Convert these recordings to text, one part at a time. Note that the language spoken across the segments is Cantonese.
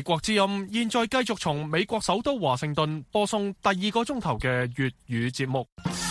國之音現在繼續從美國首都華盛頓播送第2個鐘頭嘅粵語節目。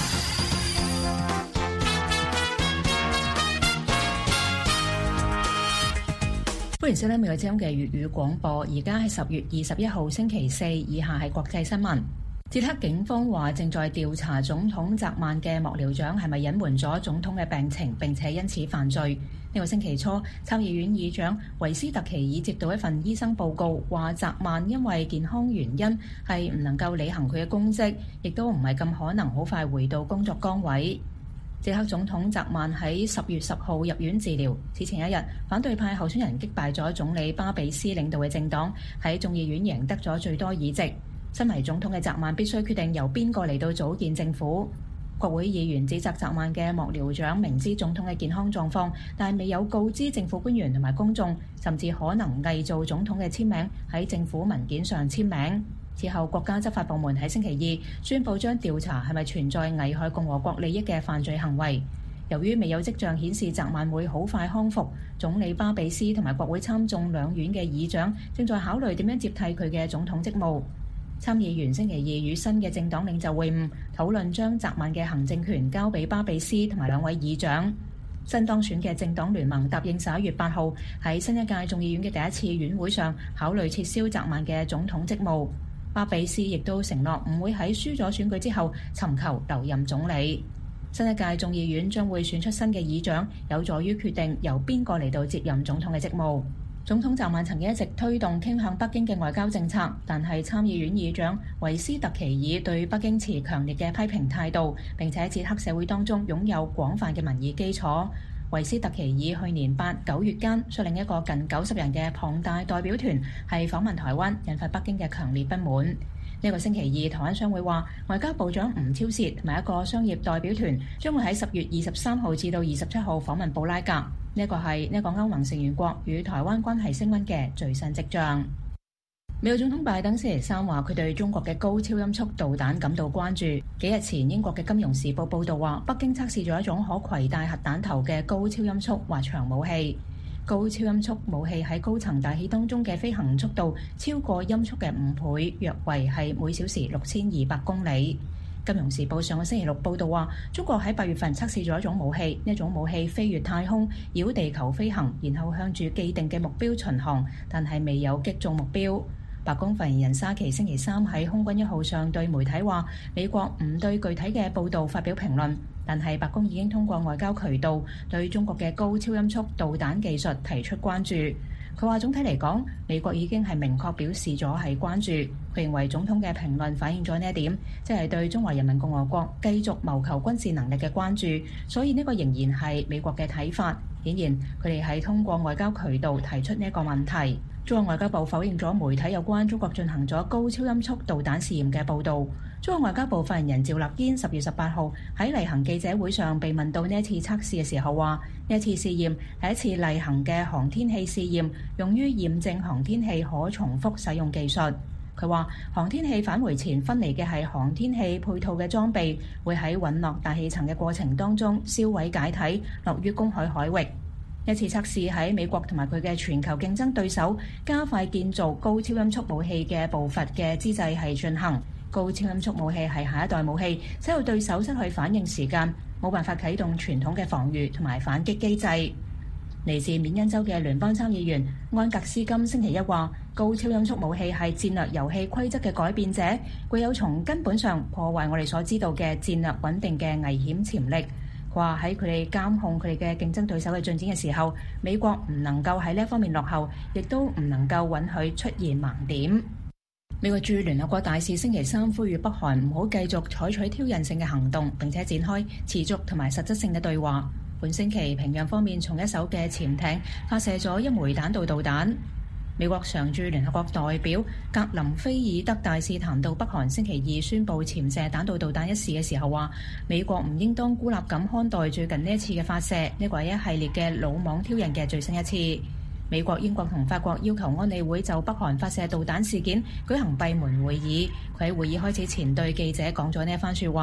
歡迎收聽美國之音嘅粵語廣播。而家係10月21號星期四，以下係國際新聞。捷克警方話正在調查總統澤曼嘅幕僚長係咪隱瞞咗總統嘅病情，並且因此犯罪。呢個星期初，參議院議長維斯特奇爾接到一份醫生報告，話澤曼因為健康原因係唔能夠履行佢嘅公職，亦都唔係咁可能好快回到工作崗位。捷克總統澤曼喺10月10號入院治療，此前一日，反對派候選人擊敗咗總理巴比斯領導嘅政黨，喺眾議院贏得咗最多議席。身為總統嘅澤曼必須決定由邊個嚟到組建政府。國會議員指責澤曼嘅幕僚長明知總統嘅健康狀況，但係未有告知政府官員同埋公眾，甚至可能偽造總統嘅簽名喺政府文件上簽名。之後，國家執法部門喺星期二宣布將調查係咪存在危害共和國利益嘅犯罪行為。由於未有跡象顯示澤曼會好快康復，總理巴比斯同埋國會參眾兩院嘅議長正在考慮點樣接替佢嘅總統職務。參議員星期二與新嘅政黨領袖會晤，討論將澤曼嘅行政權交俾巴比斯同埋兩位議長。新當選嘅政黨聯盟答應11月8號喺新一屆眾議院嘅第一次院會上考慮撤銷澤曼嘅總統職務。巴比斯亦都承諾唔會喺輸咗選舉之後尋求留任總理。新一屆眾議院將會選出新嘅議長，有助於決定由邊個嚟到接任總統嘅職務。總統澤曼曾經一直推動傾向北京嘅外交政策，但係參議院議長維斯特奇爾對北京持強烈嘅批評態度，並且喺捷克社會當中擁有廣泛嘅民意基礎。維斯特奇爾去年8、9月間率領一個近90人嘅龐大代表團係訪問台灣，引發北京嘅強烈不滿。呢個星期二，台灣商會話外交部長吳釗燮同埋一個商業代表團將會喺10月23號至到27號訪問布拉格。呢個係呢個歐盟成員國與台灣關係升溫嘅最新跡象。美國總統拜登星期三話佢對中國嘅高超音速導彈感到關注。幾日前，英國嘅《金融時報》報導話，北京測試咗一種可攜帶核彈頭嘅高超音速滑翔武器。高超音速武器喺高層大氣當中嘅飛行速度超過音速嘅5倍，約為係每小時6200公里。《金融時報》上個星期六報導話，中國喺8月份測試咗一種武器，呢種武器飛越太空，繞地球飛行，然後向住既定嘅目標巡航，但係未有擊中目標。白宮發言人沙奇星期三喺空軍1號上對媒體話，美國唔對具體嘅報導發表評論，但係白宮已經通過外交渠道對中國嘅高超音速導彈技術提出關注。佢話總體嚟講，美國已經係明確表示咗係關注。佢認為總統嘅評論反映咗呢一點，即係對中華人民共和國繼續謀求軍事能力嘅關注。所以呢個仍然係美國嘅睇法。顯然佢哋係通過外交渠道提出呢一個問題。中國外交部否認咗媒體有關中國進行咗高超音速導彈試驗嘅報導。中國外交部發言人趙立堅10月18號喺例行記者會上被問到呢一次測試嘅時候話，呢一次試驗係一次例行嘅航天器試驗，用於驗證航天器可重複使用技術。佢話航天器返回前分離嘅係航天器配套嘅裝備，會喺隕落大氣層嘅過程當中燒毀解體，落於公海海域。一次測試喺美國同埋佢嘅全球競爭對手加快建造高超音速武器嘅步伐嘅之際係進行。高超音速武器係下一代武器，使到對手失去反應時間，冇辦法啟動傳統嘅防禦同埋反擊機制。嚟自緬因州嘅聯邦參議員安格斯金星期一話，高超音速武器係戰略遊戲規則嘅改變者，具有從根本上破壞我哋所知道嘅戰略穩定嘅危險潛力。話喺佢哋監控佢哋嘅競爭對手嘅進展嘅時候，美國唔能夠喺呢一方面落後，亦都唔能夠允許出現盲點。美國駐聯合國大使星期三呼籲北韓唔好繼續採取挑釁性嘅行動，並且展開持續同埋實質性嘅對話。本星期平壤方面從一艘嘅潛艇發射咗一枚彈道導彈。美國常駐聯合國代表格林菲爾德大使談到北韓星期二宣布潛射彈道導彈一事嘅時候話，美國唔應當孤立咁看待最近呢一次嘅發射，呢個係一系列嘅魯莽挑釁嘅最新一次。美國、英國同法國要求安理會就北韓發射導彈事件舉行閉門會議。佢喺會議開始前對記者講咗呢一番説話。佢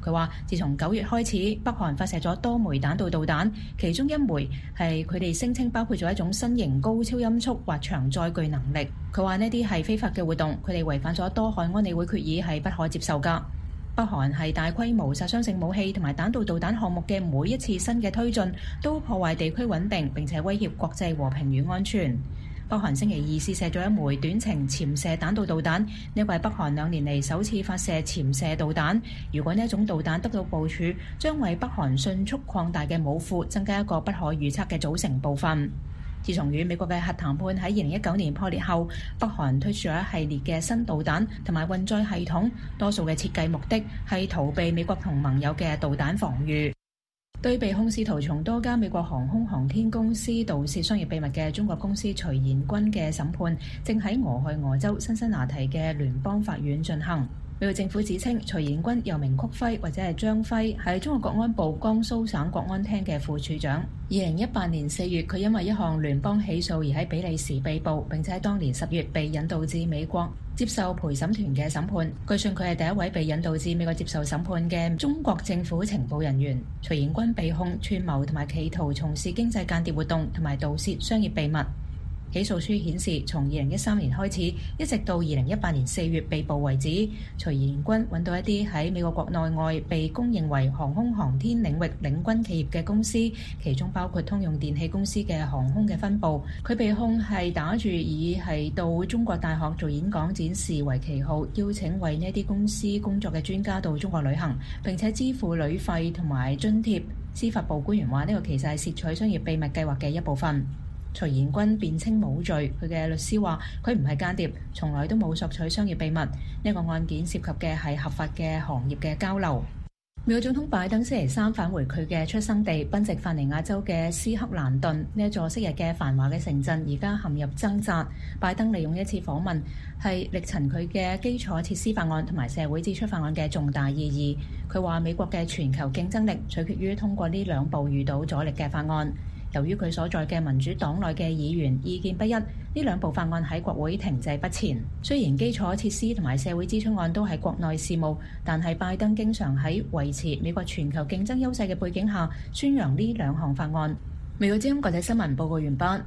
佢話自從9月開始，北韓發射咗多枚彈道導彈，其中一枚係佢哋聲稱包括咗一種新型高超音速或長載具能力。佢話呢啲係非法嘅活動，佢哋違反咗多項安理會決議，係不可接受㗎。北韓係大規模殺傷性武器同埋彈道導彈項目嘅每一次新嘅推進，都破壞地區穩定，並且威脅國際和平與安全。北韓星期二試射咗一枚短程潛射彈道導彈，呢個係北韓2年嚟首次發射潛射導彈。如果呢一種導彈得到部署，將為北韓迅速擴大嘅武庫增加一個不可預測嘅組成部分。自從與美國嘅核談判喺2019年破裂後，北韓推出咗一系列嘅新導彈同埋運載系統，多數嘅設計目的係逃避美國同盟友嘅導彈防禦。對被控試圖從多家美國航空航天公司盜竊商業秘密嘅中國公司徐延軍嘅審判，正喺俄亥俄州辛辛那提嘅聯邦法院進行。美國政府指稱徐延軍又名曲輝或者係張輝，係中國國安部江蘇省國安廳嘅副處長。2018年4月，佢因為一項聯邦起訴而喺比利時被捕，並且喺當年10月被引渡至美國接受陪審團嘅審判。據信佢係第一位被引渡至美國接受審判嘅中國政府情報人員。徐延軍被控串謀同埋企圖從事經濟間諜活動同埋盜竊商業秘密。起訴書顯示，從2013年開始，一直到2018年4月被捕為止，徐延軍揾到一啲喺美國國內外被公認為航空航天領域領軍企業嘅公司，其中包括通用電氣公司嘅航空嘅分部。佢被控係打住以係到中國大學做演講展示為旗號，邀請為呢啲公司工作嘅專家到中國旅行，並且支付旅費同埋津貼。司法部官員話呢個其實係竊取商業秘密計劃嘅一部分。徐延軍辯稱冇罪，佢嘅律師話佢唔係間諜，從來都冇索取商業秘密。呢個案件涉及嘅係合法嘅行業嘅交流。美國總統拜登星期三返回佢嘅出生地賓夕法尼亞州嘅斯克蘭頓，呢一座昔日嘅繁華嘅城鎮，而家陷入掙扎。拜登利用一次訪問係力陳佢嘅基礎設施法案同埋社會支出法案嘅重大意義。佢話美國嘅全球競爭力取決於通過呢兩部遇到阻力嘅法案。由於佢所在嘅民主黨內嘅議員意見不一，呢兩部法案喺國會停滯不前。雖然基礎設施同埋社會支出案都係國內事務，但係拜登經常喺維持美國全球競爭優勢嘅背景下宣揚呢兩項法案。美國之音國際新聞報告完畢。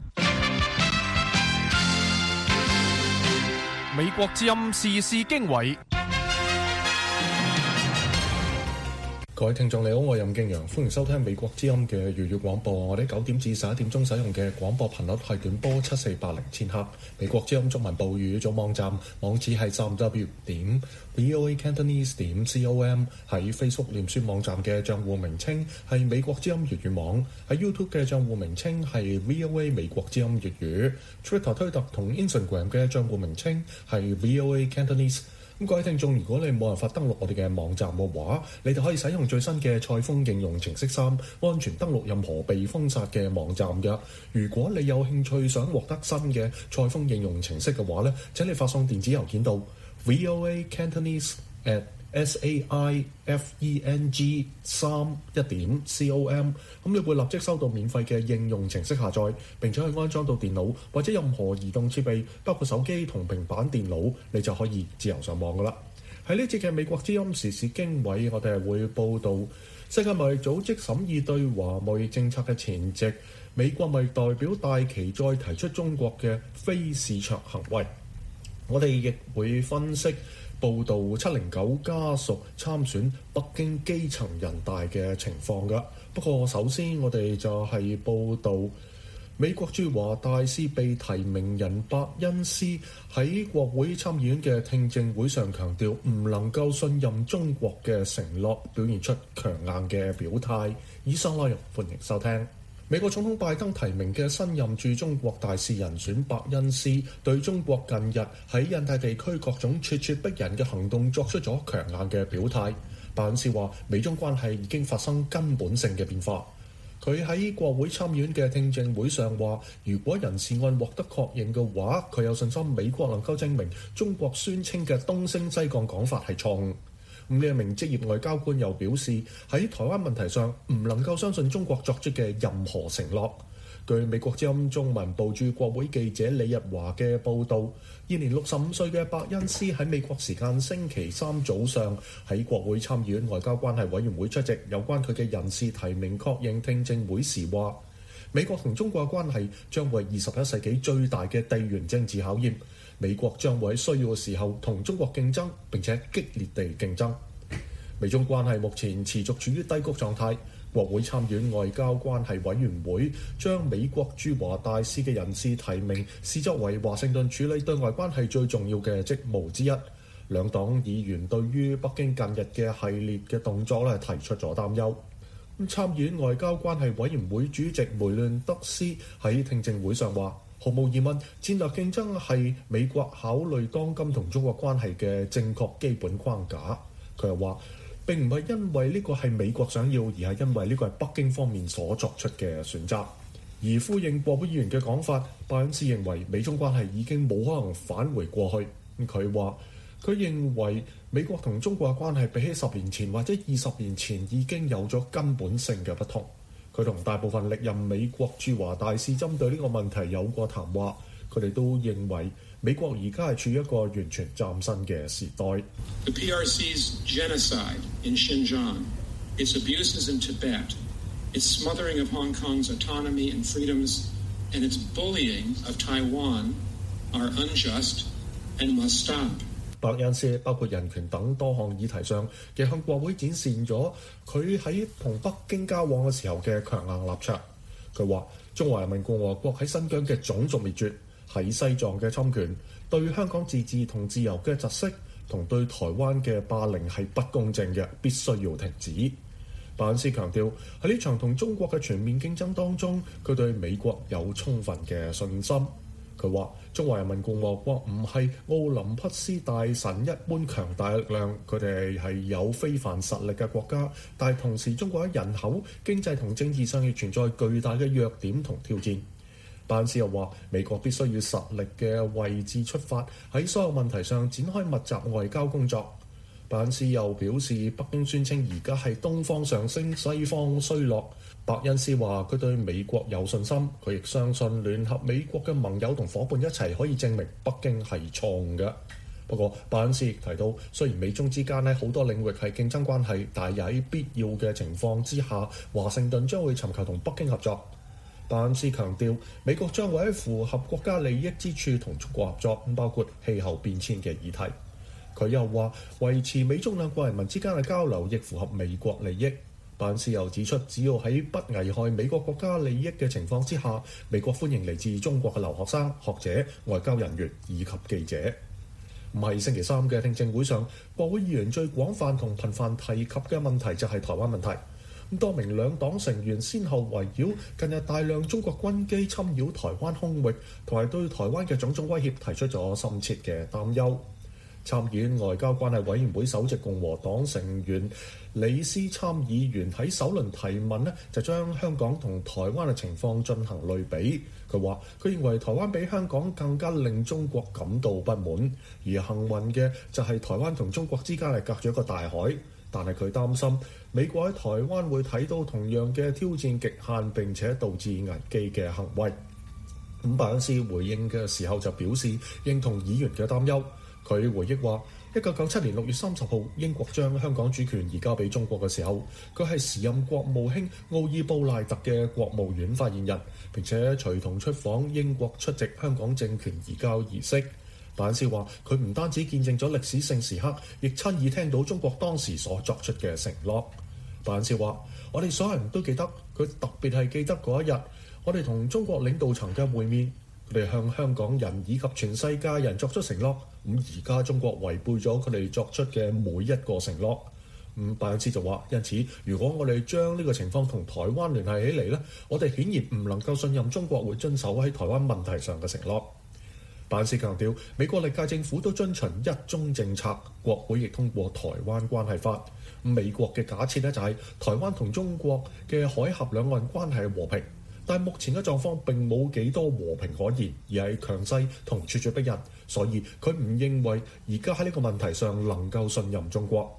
美國之音時事經緯。 各位聽眾你好，我係任敬陽，歡迎收聽美國之音嘅粵語廣播。我哋9點至11點鐘使用嘅廣播頻率係短波7480千赫。美國之音中文部粵語組網站網址係www.voacantonese.com。喺 Facebook 臉書網站嘅賬戶名稱係美國之音粵語網，喺 YouTube 嘅賬戶名稱係 VOA 美國之音粵語， Twitter 推特同 Instagram 嘅賬戶名稱係 VOA Cantonese。各位聽眾，如果你冇辦法登錄我哋嘅網站嘅話，你哋可以使用最新嘅賽風應用程式3，安全登錄任何被封殺嘅網站嘅。如果你有興趣想獲得新嘅賽風應用程式嘅話咧，請你發送電子郵件到 voacantonese@saifeng3.com，你會立即收到免費嘅應用程式下載，並且可以安裝到電腦或者任何移動設備，包括手機同平板電腦，你就可以自由上網噶啦。喺呢節嘅美國之音時事經緯，我哋係會報導世界貿易組織審議對華貿易政策嘅前夕，美國貿易代表戴琪再提出中國嘅非市場行為。我哋亦會分析報導709家屬參選北京基層人大嘅情況㗎。不過首先我哋就係報導美國駐華大使被提名人伯恩斯喺國會參議院嘅聽證會上強調唔能夠信任中國嘅承諾，表現出強硬嘅表態。以上內容歡迎收聽。美國總統拜登提名嘅新任駐中國大使人選伯恩斯對中國近日喺印太地區各種咄咄逼人嘅行動作出咗強硬嘅表態。伯恩斯話美中關係已經發生根本性嘅變化。佢喺國會參議院嘅聽證會上話，如果人事案獲得確認嘅話，佢有信心美國能夠證明中國宣稱嘅東升西降講法係錯誤。呢一名職業外交官又表示，喺台灣問題上唔能夠相信中國作出嘅任何承諾。 據美國之音中文部駐國會記者李日華嘅報導，現年65歲嘅伯恩斯喺美國時間星期三早上喺國會參議院外交關係委員會出席有關佢嘅人事提名確認聽證會時話，美國同中國嘅關係將會係21世紀最大嘅地緣政治考驗，美國將會喺需要嘅時候同中國競爭，並且激烈地競爭。美中關係目前持續處於低谷狀態。國會參議院外交關係委員會將美國駐華大使嘅人事提名視作為華盛頓處理對外關係最重要嘅職務之一。兩黨議員對於北京近日嘅系列嘅動作提出咗擔憂。參議院外交關係委員會主席梅亂德斯喺聽證會上話，毫無疑問，戰略競爭係美國考慮當今同中國關係嘅正確基本框架。佢又話，並唔係因為呢個係美國想要，而係因為呢個係北京方面所作出嘅選擇。而呼應國會議員嘅講法，伯恩斯認為美中關係已經冇可能返回過去。佢話，佢認為美國同中國嘅關係比起10年前或者20年前已經有咗根本性嘅不同。佢同大部分歷任美國駐華大使針對呢個問題有過談話，佢哋都認為美國而家係處於一個完全嶄新嘅時代。 The PRC's genocide in Xinjiang, its abuses in Tibet, its smothering of Hong Kong's autonomy and freedoms, and its bullying of Taiwan are unjust and must stop. 伯恩斯包括人權等多項議題上，亦向國會展示咗佢喺同北京交往嘅時候嘅強硬立場。佢話：中華人民共和國喺新疆嘅種族滅絕，喺西藏嘅侵權，對香港自治同自由嘅窒息，同對台灣嘅霸凌係不公正嘅，必須要停止。伯恩斯強調喺呢場同中國嘅全面競爭當中，佢對美國有充分嘅信心。佢話：中華人民共和國唔係奧林匹斯大神一般強大力量，佢哋係有非凡實力嘅國家，但係同時中國喺人口、經濟同政治上亦存在巨大嘅弱點同挑戰。伯恩斯又話：美國必須以實力嘅位置出發，喺所有問題上展開密集外交工作。伯恩斯又表示，北京宣稱而家係東方上升，西方衰落。伯恩斯話佢對美國有信心，佢亦相信聯合美國嘅盟友同伙伴一齊可以證明北京係錯誤嘅。不過，伯恩斯亦提到，雖然美中之間喺好多領域係競爭關係，但係喺必要嘅情況之下，華盛頓將會尋求同北京合作。伯恩斯強調，美國將會喺符合國家利益之處同中國合作，包括氣候變遷嘅議題。佢又話，維持美中兩國人民之間嘅交流亦符合美國利益。伯恩斯又指出，只要喺不危害美國國家利益嘅情況之下，美國歡迎嚟自中國嘅留學生、學者、外交人員以及記者。唔係星期三嘅聽證會上，國會議員最廣泛同頻繁提及嘅問題就係台灣問題。多名兩黨成員先後圍繞近日大量中國軍機侵擾台灣空域同埋對台灣嘅種種威脅提出咗深切嘅擔憂。參議院外交關係委員會首席共和黨成員李斯參議員喺首輪提問就將香港同台灣嘅情況進行類比。佢話：佢認為台灣比香港更加令中國感到不滿，而幸運嘅就係台灣同中國之間係隔咗一個大海。但係佢擔心美國喺台灣會睇到同樣嘅挑戰極限並且導致危機嘅行為。伯恩斯回應嘅時候就表示認同議員嘅擔憂。佢回憶話：1997年6月30號，英國將香港主權移交俾中國嘅時候，佢係時任國務卿奧爾布賴特嘅國務院發言人，並且隨同出訪英國出席香港政權移交儀式。伯恩斯話：佢唔單止見證咗歷史性時刻，亦親耳聽到中國當時所作出嘅承諾。伯恩斯話：我哋所有人都記得，佢特別係記得嗰一日，我哋同中國領導層嘅會面，佢哋向香港人以及全世界人作出承諾。咁而家中國違背咗佢哋作出嘅每一個承諾。伯恩斯就話：因此，如果我哋將呢個情況同台灣聯繫起嚟呢，我哋顯然唔能夠信任中國會遵守喺台灣問題上嘅承諾。伯恩斯強調，美國歷屆政府都遵循一中政策，國會亦通過台灣關係法。美國嘅假設就係台灣同中國嘅海峽兩岸關係和平，但目前嘅狀況並冇幾多和平可言，而係強勢同咄咄逼人，所以佢唔認為而家喺呢個問題上能夠信任中國。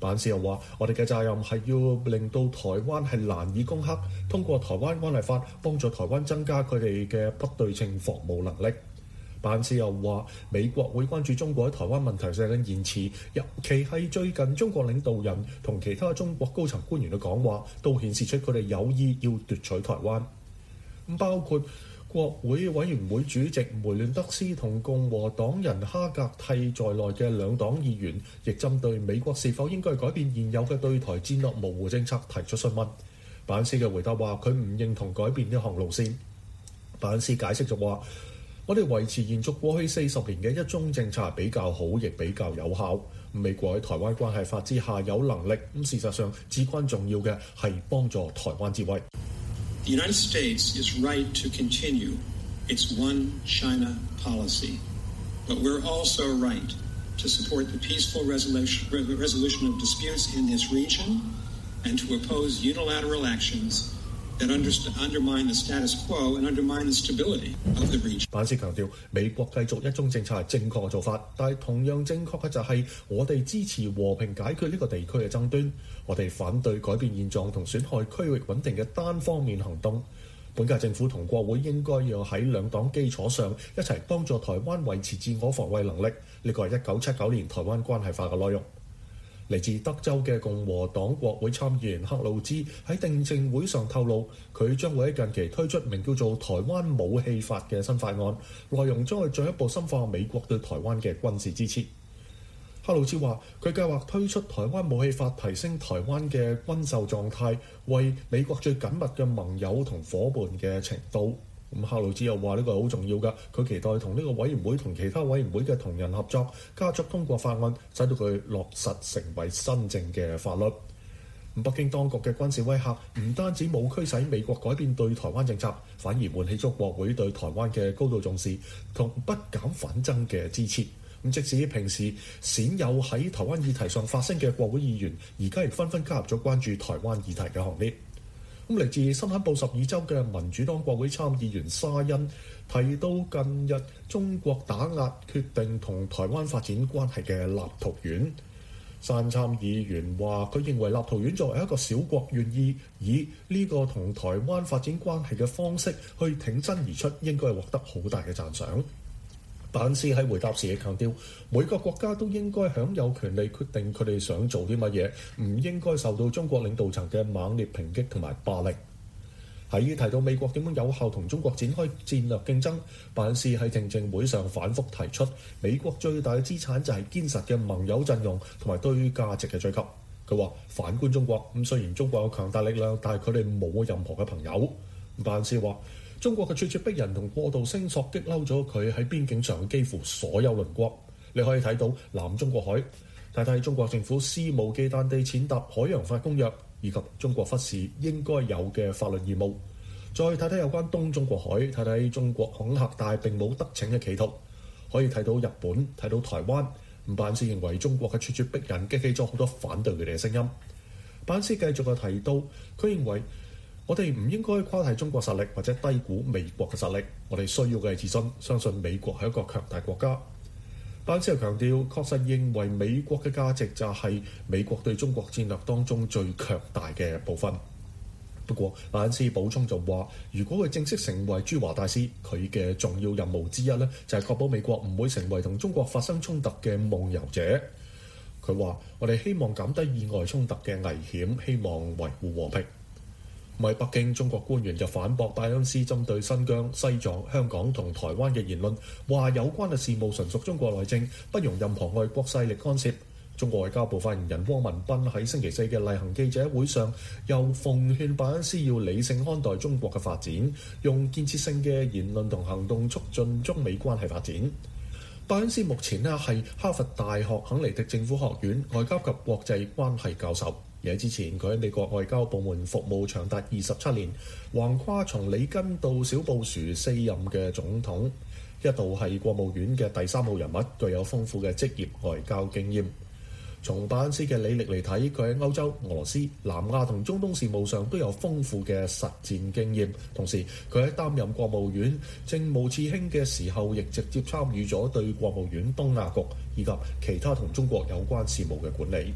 辦事又話：我哋嘅責任係要令到台灣係難以攻克，通過台灣關係法幫助台灣增加佢哋嘅不對稱防務能力。辦事又話：美國會關注中國喺台灣問題上嘅言辭，尤其係最近中國領導人同其他中國高層官員嘅講話，都顯示出佢哋有意要奪取台灣。包括國會委員會主席梅亂德斯同共和黨人哈格蒂在內嘅兩黨議員，亦針對美國是否應該改變現有嘅對台戰略模糊政策提出詢問。辦事嘅回答話：佢唔認同改變呢項路線。辦事解釋就話：我哋維持延續過去40年嘅一中政策比較好，亦比較有效。美國喺台灣關係法之下有能力，事實上至關重要嘅係幫助台灣自衛。 The United States is right to continue its one China policy, but we're also right to support the peaceful resolution of disputes in this region and to oppose unilateral actions that undermine the status quo and undermine the stability of the region. 辦事強調，美國繼續一中政策係正確嘅做法，但係同樣正確嘅就係我哋支持和平解決呢個地區嘅爭端，我哋反對改變現狀同損害區域穩定嘅單方面行動。本屆政府同國會應該要喺兩黨基礎上一齊幫助台灣維持自我防衛能力。呢個係1979年台灣關係法嘅內容。嚟自德州嘅共和黨國會參議員克魯茲喺聽證會上透露，佢將會喺近期推出名叫做《台灣武器法》嘅新法案，內容將會進一步深化美國對台灣嘅軍事支持。克魯茲話：佢計劃推出《台灣武器法》，提升台灣嘅軍售狀態，為美國最緊密嘅盟友同夥伴嘅程度。克魯茲又話呢個係好重要㗎，佢期待同呢個委員會同其他委員會嘅同仁合作，加速通過法案，使到佢落實成為真正嘅法律。北京當局嘅軍事威嚇唔單止冇驅使美國改變對台灣政策，反而喚起咗國會對台灣嘅高度重視同不減反增嘅支持。即使平時鮮有喺台灣議題上發聲嘅國會議員，而家亦紛紛加入咗關注台灣議題嘅行列。嚟自新罕布什爾州嘅民主黨國會參議員沙恩提到，近日中國打壓決定同台灣發展關係嘅立陶宛。沙恩參議員話：佢認為立陶宛作為一個小國，願意以呢個同台灣發展關係嘅方式去挺身而出，應該獲得好大嘅讚賞。辦事喺回答時亦強調，每個國家都應該享有權利決定佢哋想做啲乜嘢，唔應該受到中國領導層嘅猛烈抨擊同埋霸凌。喺提到美國點樣有效同中國展開戰略競爭，辦事喺聽證會上反覆提出，美國最大嘅資產就係堅實嘅盟友陣容同埋對價值嘅追求。佢話反觀中國，雖然中國有強大力量，但係佢哋冇任何嘅朋友。辦事話，中國嘅咄咄逼人同過度聲索激嬲咗佢喺邊境上幾乎所有鄰國。你可以睇到南中國海，睇睇中國政府肆無忌憚地踐踏海洋法公約，以及中國忽視應該有嘅法律義務。再睇睇有關東中國海，睇睇中國恐嚇但並冇得逞嘅企圖。可以睇到日本，睇到台灣。辦事認為中國嘅咄咄逼人激起咗好多反對佢哋嘅聲音。辦事繼續嘅提到，佢認為我哋唔應該誇大中國實力或者低估美國嘅實力，我哋需要嘅係自信，相信美國係一個強大國家。辦事又強調，確實認為美國嘅價值就係美國對中國戰略當中最強大嘅部分。不過，辦事補充就話，如果佢正式成為駐華大使，佢嘅重要任務之一呢，就係確保美國唔會成為同中國發生衝突嘅夢遊者。佢話：我哋希望減低意外衝突嘅危險，希望維護和平。喺北京，中國官員就反駁拜登斯針對新疆、西藏、香港同台灣嘅言論，話有關嘅事務純屬中國內政，不容任何外國勢力干涉。中國外交部發言人汪文斌喺星期四嘅例行記者會上，又奉勸拜登斯要理性看待中國嘅發展，用建設性嘅言論同行動促進中美關係發展。拜登斯目前呢係哈佛大學肯尼迪政府學院外交及國際關係教授。而之前佢喺美國外交部門服務長達27年，橫跨從里根到小布殊4任嘅總統，一度係國務院嘅第3號人物，具有豐富嘅職業外交經驗。從拜登斯嘅履歷嚟睇，佢喺歐洲、俄羅斯、南亞同中東事務上都有豐富嘅實戰經驗。同時，佢喺擔任國務院政務次卿嘅時候，亦直接參與咗對國務院東亞局以及其他同中國有關事務嘅管理。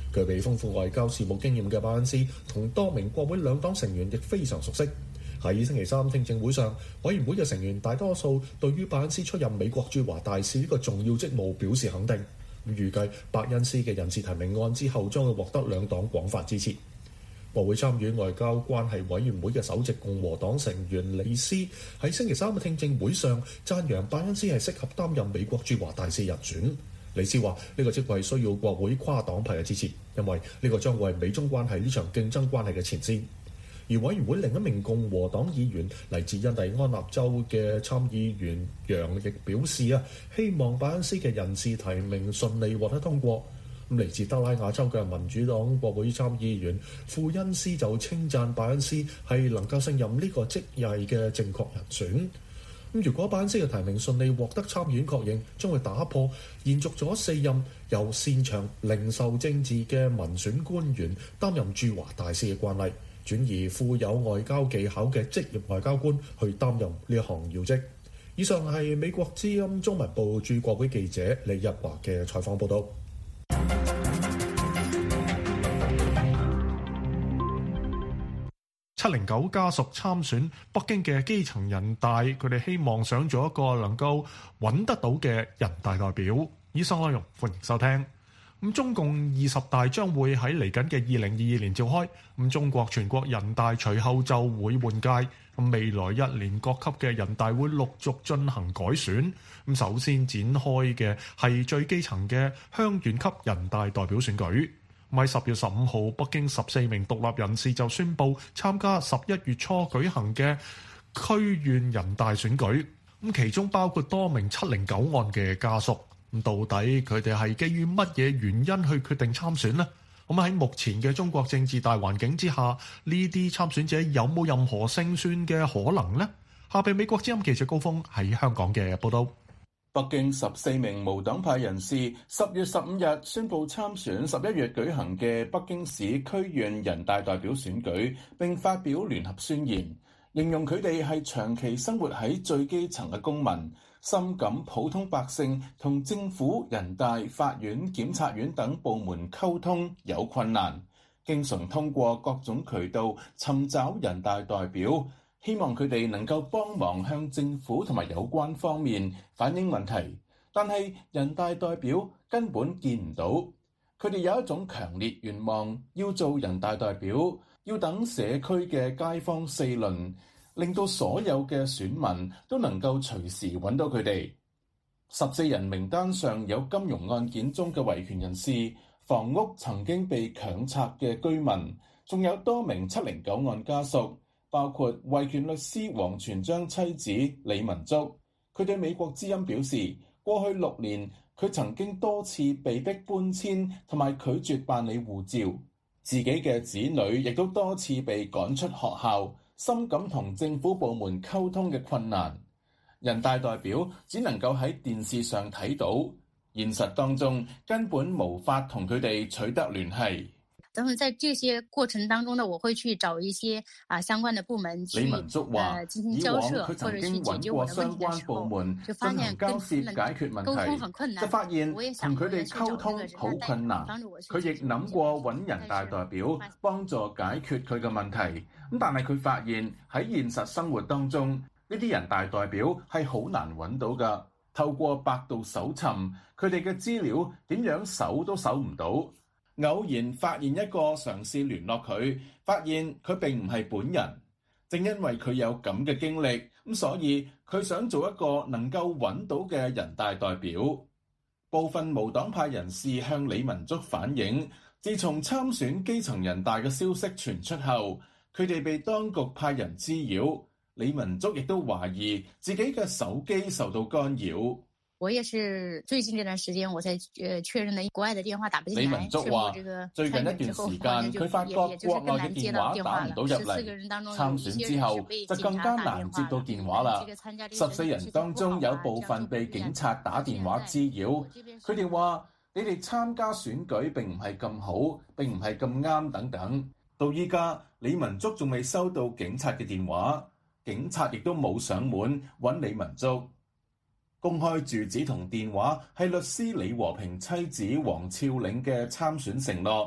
具備豐富外交事務經驗嘅拜恩斯同多名國會兩黨成員亦非常熟悉。喺星期三聽證會上，委員會嘅成員大多數對於拜恩斯出任美國駐華大使呢個重要職務表示肯定。預計拜恩斯嘅人事提名案之後將會獲得兩黨廣泛支持。國會參與外交關係委員會嘅首席共和黨成員李斯喺星期三嘅聽證會上讚揚拜恩斯係適合擔任美國駐華大使人選。李斯話呢個職位需要國會跨黨派嘅支持，因為呢個將會係美中關係呢場競爭關係嘅前線。而委員會另一名共和黨議員嚟自印第安納州嘅參議員楊亦表示希望拜恩斯嘅人事提名順利獲得通過。嚟自德拉瓦州嘅民主黨國會參議員庫恩斯就稱讚拜恩斯係能夠勝任呢個職位嘅正確人選。如果拜恩斯嘅提名順利獲得參議院確認，將會打破延續咗4任由擅長零售政治嘅民選官員擔任駐華大使嘅慣例，轉移富有外交技巧嘅職業外交官去擔任呢一項要職。以上係美國之音中文部駐國會記者李日華嘅採訪報導。 709家屬參選北京嘅基層人大，佢哋希望想做一個能夠揾得到嘅人大代表。以上內容歡迎收聽。中共20大將會喺嚟緊嘅2022年召開，中國全國人大隨後就會換屆。未來1年各級嘅人大會陸續進行改選。首先展開嘅係最基層嘅鄉縣級人大代表選舉。喺10月15號，北京14名獨立人士就宣布參加11月初舉行嘅區縣人大選舉。其中包括多名709案嘅家屬。到底佢哋係基於乜嘢原因去決定參選呢？喺目前嘅中國政治大環境之下，呢啲參選者有冇任何勝算嘅可能呢？下邊美國之音記者高峰喺香港嘅報道。 北京14名無黨派人士10月15日宣布參選11月舉行嘅北京市區縣人大代表選舉，並發表聯合宣言，形容佢哋係長期生活喺最基層嘅公民，深感普通百姓同政府、人大、法院、檢察院等部門溝通有困難，經常通過各種渠道尋找人大代表，希望佢哋能夠幫忙向政府同埋有關方面反映問題，但係人大代表根本見唔到。佢哋有一種強烈願望，要做人大代表，要等社區嘅街坊四鄰，令到所有嘅選民都能夠隨時揾到佢哋。14人名單上有金融案件中嘅維權人士、房屋曾經被強拆嘅居民，仲有多名709案家屬，包括維權律師王全璋妻子李文竹。佢對美國之音表示，過去6年佢曾經多次被迫搬遷同埋拒絕辦理護照，自己嘅子女亦都多次被趕出學校，深感同政府部門溝通嘅困難。人大代表只能夠喺電視上睇到，現實當中根本無法同佢哋取得聯繫。 但是在這些過程當中呢，我會去找一些相關的部門去李文竹話， 進行交涉， 或者去解決我的問題的時候，就發現跟他們溝通很困難，就發現同佢哋溝通好困難。佢亦諗過揾人大代表幫助解決佢嘅問題，但係佢發現喺現實生活當中，呢啲人大代表係好難揾到㗎。透過百度搜尋，佢哋嘅資料點樣搜都搜唔到。偶然發現一個嘗試聯絡佢，發現佢並唔係本人。正因為佢有咁嘅經歷，所以佢想做一個能夠揾到嘅人大代表。部分無黨派人士向李文竹反映，自從參選基層人大嘅消息傳出後，佢哋被當局派人滋擾。李文竹亦都懷疑自己嘅手機受到干擾。 我也是最近這段時間我才確認了國外的電話打不進來。 李文竹話：最近一段時間佢發覺國內嘅電話打唔到入嚟，參選之後就更加難接到電話啦。14人當中有部分被警察打電話滋擾，佢哋話：你哋參加選舉並唔係咁好，並唔係咁啱等等。到依家，李文竹仲未收到警察嘅電話，警察亦都冇上門揾李文竹。公開住址同電話係律師李和平妻子黃峭嶺嘅參選承諾。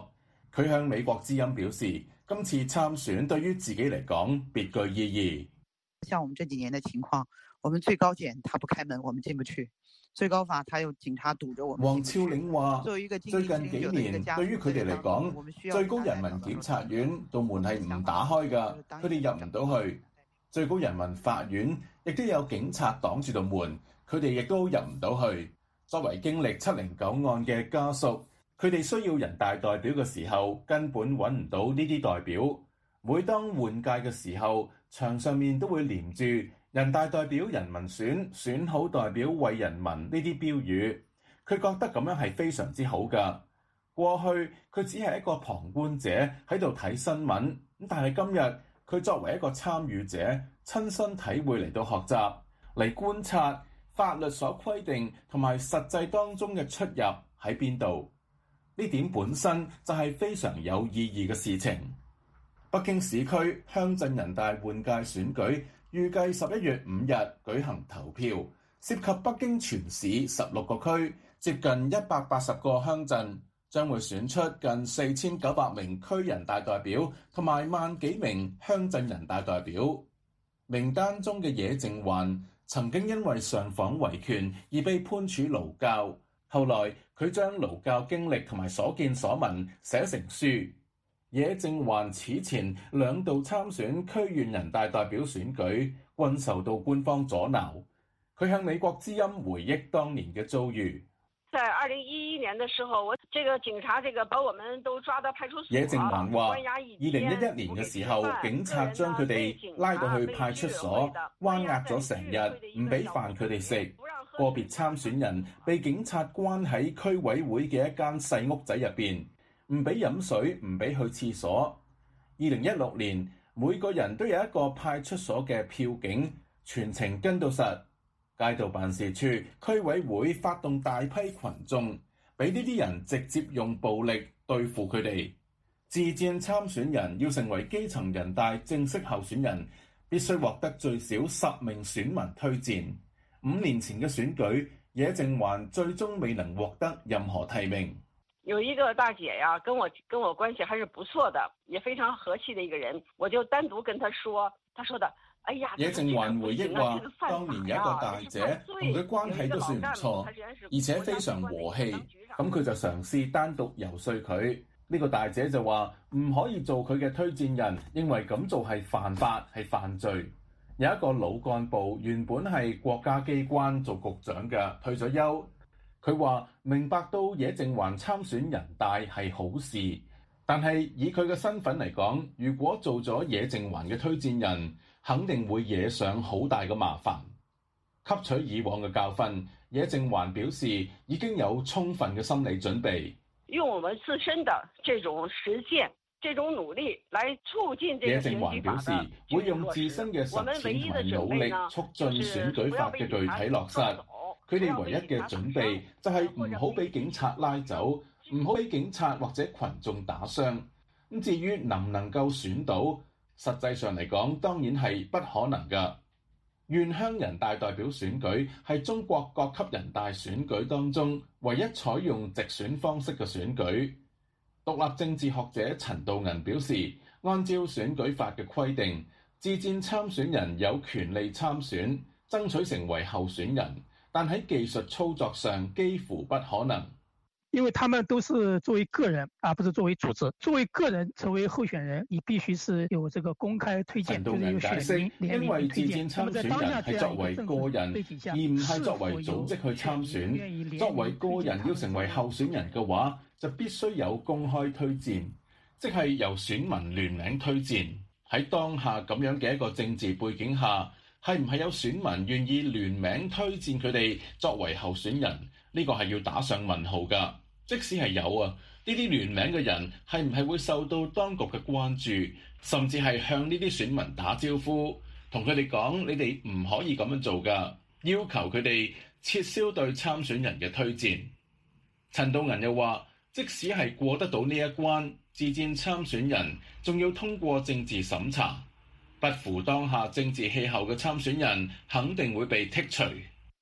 佢向美國之音表示，今次參選對於自己嚟講別具意義。 像我們這幾年的情況，我們最高檢他不開門，我們進不去；最高法他有警察堵着我們。 黃超玲話：最近幾年對於佢哋嚟講，最高人民檢察院道門係唔打開㗎，佢哋入唔到去。最高人民法院亦都有警察擋住道門，佢哋亦都入唔到去。作為經歷709案嘅家屬，佢哋需要人大代表嘅時候，根本揾唔到呢啲代表。每當換屆嘅時候，牆上面都會黏住人大代表人民選，選好代表為人民呢啲標語。佢覺得咁樣係非常之好㗎。過去佢只係一個旁觀者喺度睇新聞，但係今日佢作為一個參與者，親身體會嚟到學習，嚟觀察法律所規定同埋實際當中嘅出入喺邊度。呢點本身就係非常有意義嘅事情。北京市區鄉鎮人大換屆選舉預計11月5日舉行投票，涉及北京全市16個區，接近180個鄉鎮，將會選出近4900名區人大代表同埋萬幾名鄉鎮人大代表。名單中嘅野正環曾經因為上訪維權而被判處勞教，後來佢將勞教經歷同埋所見所聞寫成書。野正環此前2度參選區縣人大代表選舉，均受到官方阻撓。佢向美國之音回憶當年嘅遭遇。 在2011年的時候，這個警察把我們都抓到派出所。 野正環話，2011年嘅時候，警察將佢哋拉到去派出所，關押咗成日，唔俾飯佢哋食。個別參選人被警察關喺區委會嘅一間細屋仔入邊，唔俾飲水，唔俾去廁所。2016年，每個人都有一個派出所嘅票警，全程跟到實。街道辦事處、區委會發動大批群眾，俾呢啲人直接用暴力對付佢哋。自薦參選人要成為基層人大正式候選人，必須獲得最少10名選民推薦。5年前嘅選舉，野正環最終未能獲得任何提名。 有一個大姐呀，跟我關係還是不錯的，也非常和氣的一個人，我就單獨跟他說，他說的。 野正環回憶話，當年有一個大姐同佢關係都算唔錯，而且非常和氣。咁佢就嘗試單獨遊說佢。呢個大姐就話唔可以做佢嘅推薦人，認為咁做係犯法，係犯罪。有一個老幹部原本係國家機關做局長嘅，退咗休。佢話明白到野正環參選人大係好事，但係以佢嘅身份嚟講，如果做咗野正環嘅推薦人，肯定會惹上好大嘅麻煩。吸取以往嘅教訓，野正環表示已經有充分嘅心理準備， 用我們自身的這種實踐、這種努力來促進這個選舉法的。 野正環表示會用自身嘅實踐同埋努力促進選舉法嘅具體落實。佢哋唯一嘅準備就係唔好俾警察拉走，唔好俾警察或者群眾打傷。咁至於能唔能夠選到，實際上嚟講，當然係不可能㗎。縣鄉人大代表選舉係中國各級人大選舉當中唯一採用直選方式嘅選舉。獨立政治學者陳道銀表示，按照選舉法嘅規定，自薦參選人有權利參選，爭取成為候選人，但喺技術操作上幾乎不可能。 因為他們都是作為個人，而不是作為組織。作為個人成為候選人，你必須是有這個公開推薦，就是有選民聯名推薦。那麼在當下這樣一個政治背景下， 而唔係作為組織去參選。作為個人要成為候選人嘅話，就必須有公開推薦，即係由選民聯名推薦。喺當下咁樣嘅一個政治背景下，係唔係有選民願意聯名推薦佢哋作為候選人？呢個係要打上問號㗎。即使係有啊，呢啲聯名嘅人係唔係會受到當局嘅關注，甚至係向呢啲選民打招呼，同佢哋講你哋唔可以咁樣做㗎，要求佢哋撤銷對參選人嘅推薦。陳道銀又話，即使係過得到呢一關，自薦參選人仲要通過政治審查，不符當下政治氣候嘅參選人肯定會被剔除。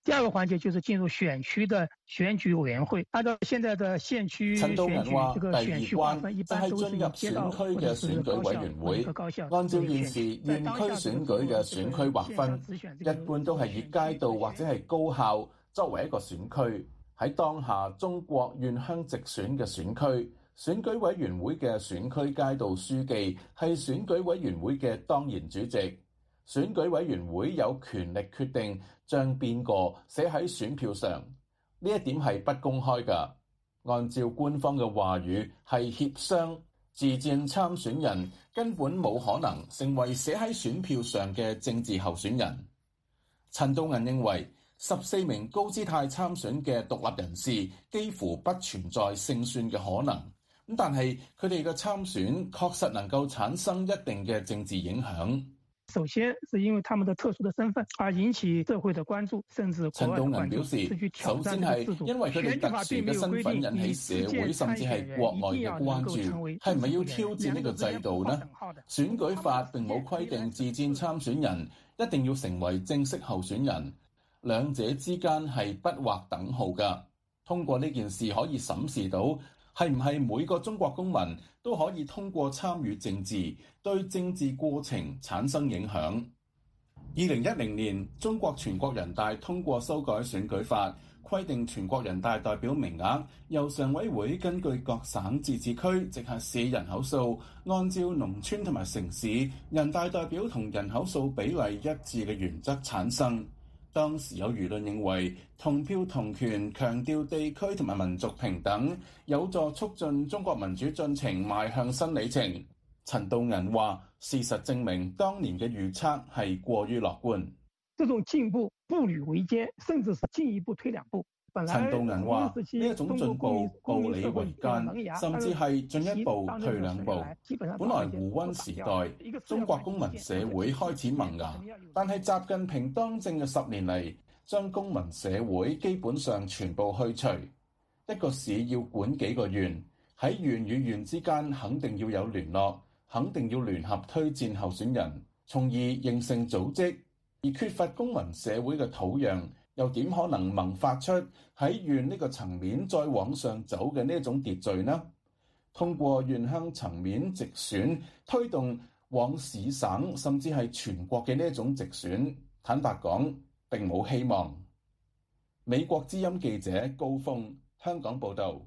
第二個環節就是進入選區的選舉委員會。按照現在的縣區選舉這個選區劃分，一般都是以街道或者是高校每個高校。 按照現時縣區選舉嘅選區劃分，一般都係以街道或者係高校作為一個選區。喺當下中國縣鄉直選嘅選區，選舉委員會嘅選區街道書記係選舉委員會嘅當然主席。選舉委員會有權力決定將邊個寫喺選票上，呢一點係不公開㗎。按照官方嘅話語係協商，自薦參選人根本冇可能成為寫喺選票上嘅政治候選人。陳道銀認為14名高姿態參選嘅獨立人士幾乎不存在勝算嘅可能，但係佢哋嘅參選確實能夠產生一定嘅政治影響。 首先是因為他們的特殊的身份而引起社會的關注，甚至國外的關注。 陳道銀表示，首先係因為佢哋特殊嘅身份引起社會甚至係國外嘅關注，係唔係要挑戰呢個制度呢？選舉法並冇規定自薦參選人一定要成為正式候選人，兩者之間係不劃等號㗎。通過呢件事可以審視到，係唔係每個中國公民都可以通過參與政治，對政治過程產生影響。2010年，中國全國人大通過修改選舉法，規定全國人大代表名額由常委會根據各省自治區直轄市人口數，按照農村同埋城市人大代表同人口數比例一致嘅原則產生。當時有輿論認為同票同權強調地區同埋民族平等，有助促進中國民主進程邁向新里程。陳道銀話：事實證明當年嘅預測係過於樂觀。 這種進步步履維艱，甚至是進一步推兩步。 陳道銀話：呢一種進步步履維艱，甚至係進一步退兩步。本來胡溫時代，中國公民社會開始萌芽，但係習近平當政嘅10年嚟，將公民社會基本上全部去除。一個市要管幾個縣，喺縣與縣之間肯定要有聯絡，肯定要聯合推薦候選人，從而形成組織。而缺乏公民社會嘅土壤，又點可能萌發出喺縣呢個層面再往上走嘅呢一種秩序呢？通過縣鄉層面直選推動往市省甚至係全國嘅呢一種直選，坦白講並冇希望。美國之音記者高峰，香港報導。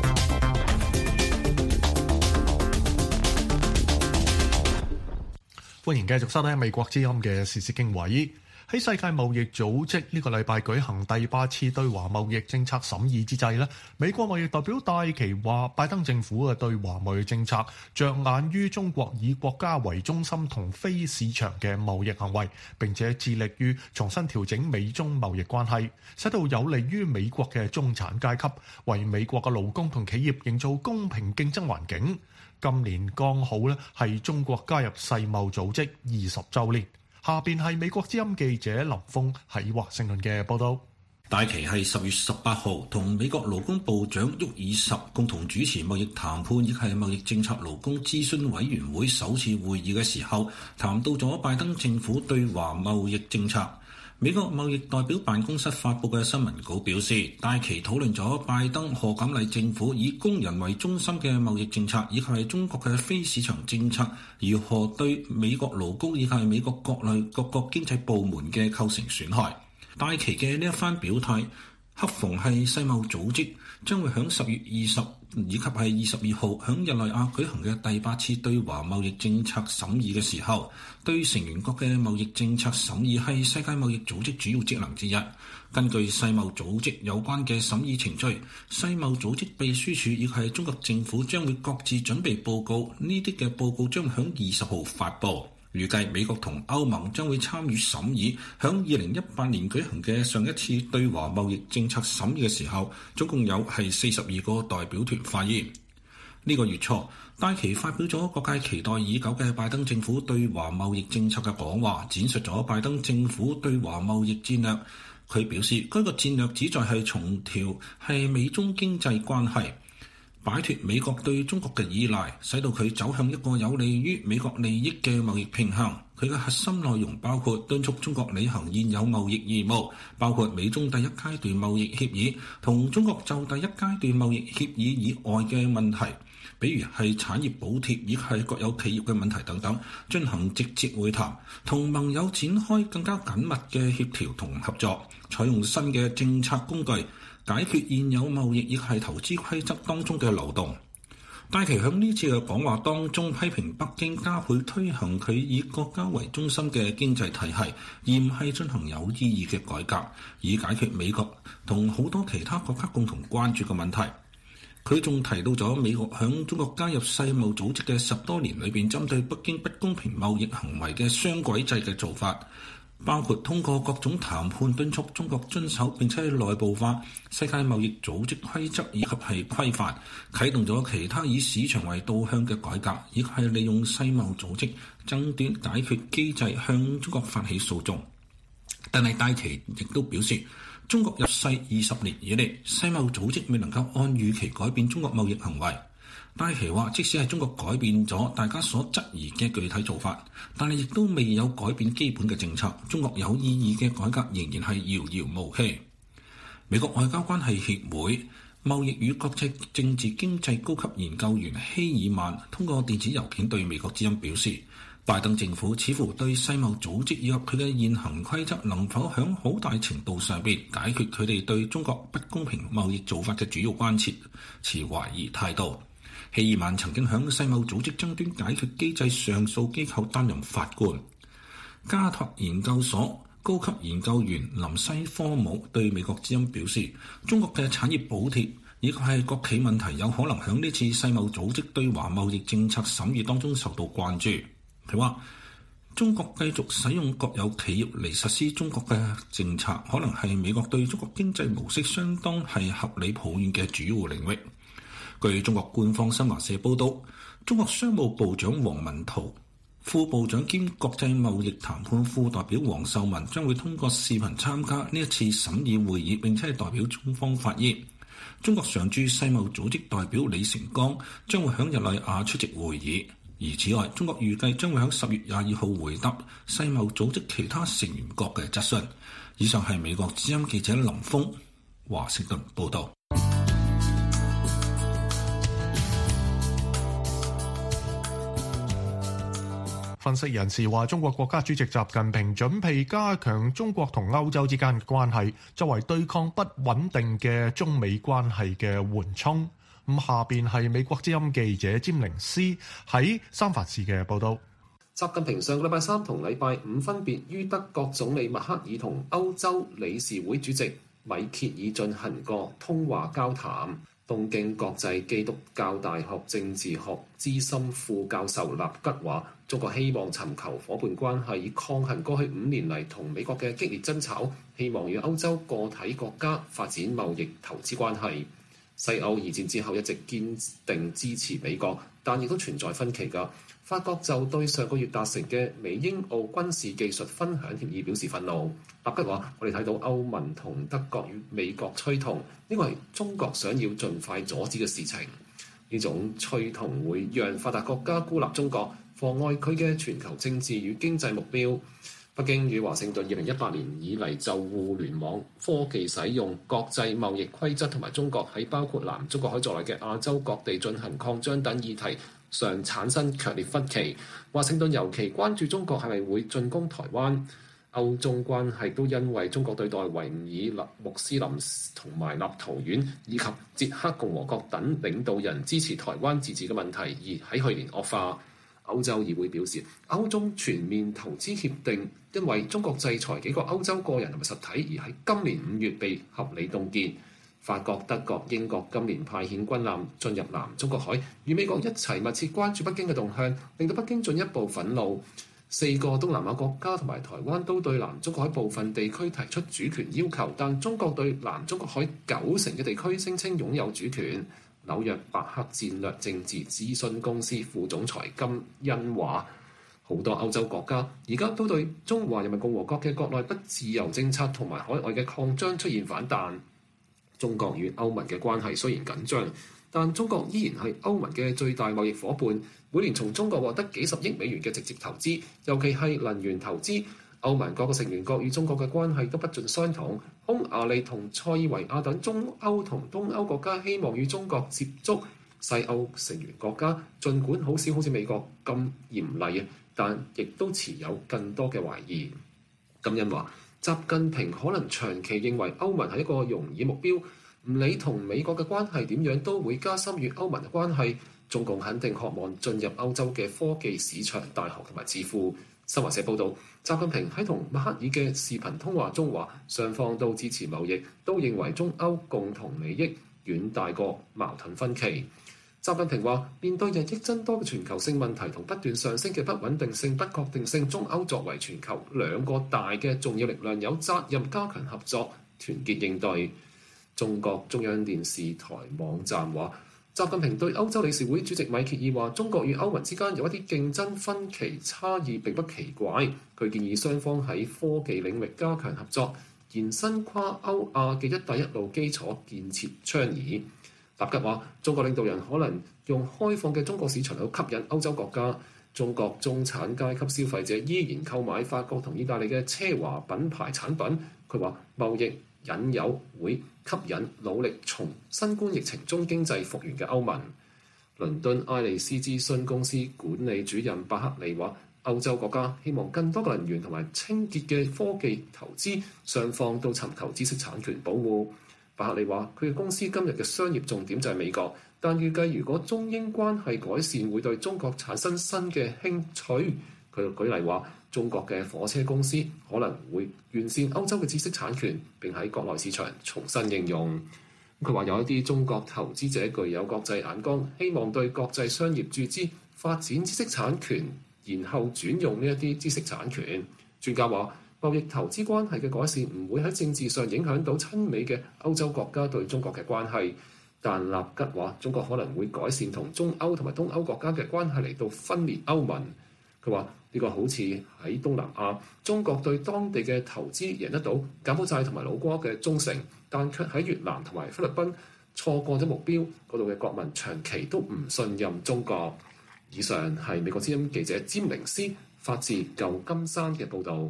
歡迎繼續收聽美國之音嘅時事經緯。喺世界貿易組織呢個禮拜舉行第8次對華貿易政策審議之際，美國貿易代表戴琪話，拜登政府嘅對華貿易政策着眼於中國以國家為中心同非市場嘅貿易行為，並且致力於重新調整美中貿易關係，使到有利於美國嘅中產階級，為美國嘅勞工同企業營造公平競爭環境。今年剛好係中國加入世貿組織20週年。下邊係美國之音記者林峰喺華盛頓嘅報道。 戴琪係10月18號同美國勞工部長沃爾什共同主持貿易談判以及貿易政策勞工諮詢委員會首次會議嘅時候，談到咗拜登政府對華貿易政策。美國貿易代表辦公室發布嘅新聞稿表示，戴琪討論咗拜登賀錦麗政府以工人為中心嘅貿易政策，以及係中國嘅非市場政策如何對美國勞工以及係美國國內各個經濟部門嘅構成損害。戴琪嘅呢一番表態，恰逢係世貿組織將會喺10月20以及係22號喺日內瓦舉行嘅第8次對華貿易政策審議嘅時候，對成員國嘅貿易政策審議係世界貿易組織主要職能之一。根據世貿組織有關嘅審議程序，世貿組織秘書處以及係中國政府將會各自準備報告，呢啲嘅報告將會喺20號發布。預計美國同歐盟將會參與審議，喺2018年舉行嘅上一次對華貿易政策審議嘅時候，總共有係42個代表團發言。呢個月初，戴琪發表咗各界期待已久嘅拜登政府對華貿易政策嘅講話，展述咗拜登政府對華貿易戰略。佢表示，該個戰略旨在係重調係美中經濟關係，擺脫美國對中國嘅依賴，使到佢走向一個有利於美國利益嘅貿易平衡。 佢嘅核心內容包括敦促中國履行現有貿易義務，包括美中第一階段貿易協議同中國就第一階段貿易協議以外嘅問題，比如係產業補貼以及係國有企業嘅問題等等，進行直接會談，同盟友展開更加緊密嘅協調同合作，採用新嘅政策工具，解決現有貿易亦係投資規則當中嘅漏洞。戴琪喺呢次嘅講話當中批評北京加倍推行佢以國家為中心嘅經濟體系，而唔係進行有意義嘅改革，以解決美國同好多其他國家共同關注嘅問題。佢仲提到咗美國響中國加入世貿組織嘅10多年裏邊，針對北京不公平貿易行為嘅雙軌制嘅做法，包括通過各種談判敦促中國遵守並且內部化世界貿易組織規則以及係規範，啟動咗其他以市場為導向嘅改革，以及係利用世貿組織爭端解決機制向中國發起訴訟。但係戴琪亦都表示，中國入世20年以嚟，世貿組織未能夠按預期改變中國貿易行為。戴琪話，即使係中國改變咗大家所質疑嘅具體做法，但係亦都未有改變基本嘅政策。中國有意義嘅改革仍然係遙遙無期。美國外交關係協會貿易與國際政治經濟高級研究員希爾曼通過電子郵件對美國之音表示，拜登政府似乎對世貿組織以及佢嘅現行規則能否響好大程度上邊解決佢哋對中國不公平貿易做法嘅主要關切持懷疑態度。希爾曼曾經響世貿組織爭端解決機制上訴機構擔任法官。加托研究所高級研究員林西科姆對美國之音表示，中國嘅產業補貼以及係國企問題有可能響呢次世貿組織對華貿易政策審議當中受到關注。佢話，中國繼續使用國有企業嚟實施中國嘅政策，可能係美國對中國經濟模式相當係合理抱怨嘅主要領域。據中國官方新華社報道，中國商務部長王文濤、副部長兼國際貿易談判副代表王受文將會通過視頻參加呢一次審議會議，並且係代表中方發言。中國常駐世貿組織代表李成鋼將會喺日內瓦出席會議。而此外，中國預計將會喺10月22號回答世貿組織其他成員國嘅質詢。以上係美國之音記者林峰華盛頓報道。 分析人士話，中國國家主席習近平準備加強中國同歐洲之間嘅關係，作為對抗不穩定嘅中美關係嘅緩衝。下邊係美國之音記者詹寧斯喺三藩市嘅報道。 習近平上個禮拜3同禮拜5分別於德國總理默克爾同歐洲理事會主席米歇爾進行過通話交談。東京國際基督教大學政治學資深副教授納吉話，中國希望尋求夥伴關係，以抗衡過去5年嚟同美國嘅激烈爭吵，希望與歐洲個體國家發展貿易投資關係。西歐二戰之後一直堅定支持美國，但亦都存在分歧㗎。法國就對上個月達成嘅美英澳軍事技術分享協議表示憤怒。納吉話：我哋睇到歐盟同德國與美國趨同，呢個係中國想要盡快阻止嘅事情。呢種趨同會讓發達國家孤立中國，妨礙佢嘅全球政治與經濟目標。北京與華盛頓2018年以嚟就互聯網科技使用、國際貿易規則同埋中國喺包括南中國海在內嘅亞洲各地進行擴張等議題上產生強烈分歧。華盛頓尤其關注中國係咪會進攻台灣。歐中關係都因為中國對待維吾爾穆斯林同埋立陶宛以及捷克共和國等領導人支持台灣自治嘅問題而喺去年惡化。歐洲議會表示，歐中全面投資協定因為中國制裁幾個歐洲個人同埋實體而喺今年5月被合理凍結。法國、德國、英國今年派遣軍艦進入南中國海，與美國一齊密切關注北京嘅動向，令到北京進一步憤怒。4個東南亞國家同埋台灣都對南中國海部分地區提出主權要求，但中國對南中國海90%嘅地區聲稱擁有主權。紐約白克戰略政治諮詢公司副總裁金恩話：好多歐洲國家而家都對中華人民共和國嘅國內不自由政策同埋海外嘅擴張出現反彈。中國與歐盟嘅關係雖然緊張， 但中國依然係歐盟嘅最大貿易夥伴，每年從中國獲得幾十億美元嘅直接投資，尤其係能源投資。歐盟各個成員國與中國嘅關係都不盡相同。匈牙利同塞爾維亞等中歐同東歐國家希望與中國接觸。西歐成員國家儘管好似美國咁嚴厲，但亦都持有更多嘅懷疑。金恩話：習近平可能長期認為歐盟係一個容易目標，唔理同美國嘅關係點樣，都會加深與歐盟嘅關係。中共肯定渴望進入歐洲嘅科技市場、大學同埋智庫。新華社報導，習近平喺同默克爾嘅視頻通話中話，雙方都支持貿易，都認為中歐共同利益遠大過矛盾分歧。習近平話：面對日益增多嘅全球性問題同不斷上升嘅不穩定性、不確定性，中歐作為全球兩個大嘅重要力量，有責任加強合作，團結應對。中國中央電視台網站話，習近平對歐洲理事會主席米歇爾話：中國與歐盟之間有一啲競爭分歧差異並不奇怪。佢建議雙方喺科技領域加強合作，延伸跨歐亞嘅一帶一路基礎建設倡議。納吉話：中國領導人可能用開放嘅中國市場去吸引歐洲國家。中國中產階級消費者依然購買法國同意大利嘅奢華品牌產品。佢話貿易引誘會吸引努力從新冠疫情中經濟復原嘅歐盟。倫敦愛麗絲諮詢公司管理主任巴克利話：歐洲國家希望更多嘅能源同埋清潔嘅科技投資，雙方都尋求知識產權保護。巴克利話：佢嘅公司今日嘅商業重點就係美國，但預計如果中英關係改善，會對中國產生新嘅興趣。佢舉例話，中國嘅火車公司可能會完善歐洲嘅知識產權，並喺國內市場重新應用。佢話有一啲中國投資者具有國際眼光，希望對國際商業注資發展知識產權，然後轉用呢一啲知識產權。專家話，貿易投資關係嘅改善唔會喺政治上影響到親美嘅歐洲國家對中國嘅關係，但納吉話中國可能會改善同中歐同埋東歐國家嘅關係嚟到分裂歐盟。佢話呢個好似喺東南亞，中國對當地嘅投資贏得到柬埔寨同埋老撾嘅忠誠，但卻喺越南同埋菲律賓錯過咗目標，嗰度嘅國民長期都唔信任中國。以上係美國之音記者詹寧斯發自舊金山嘅報導。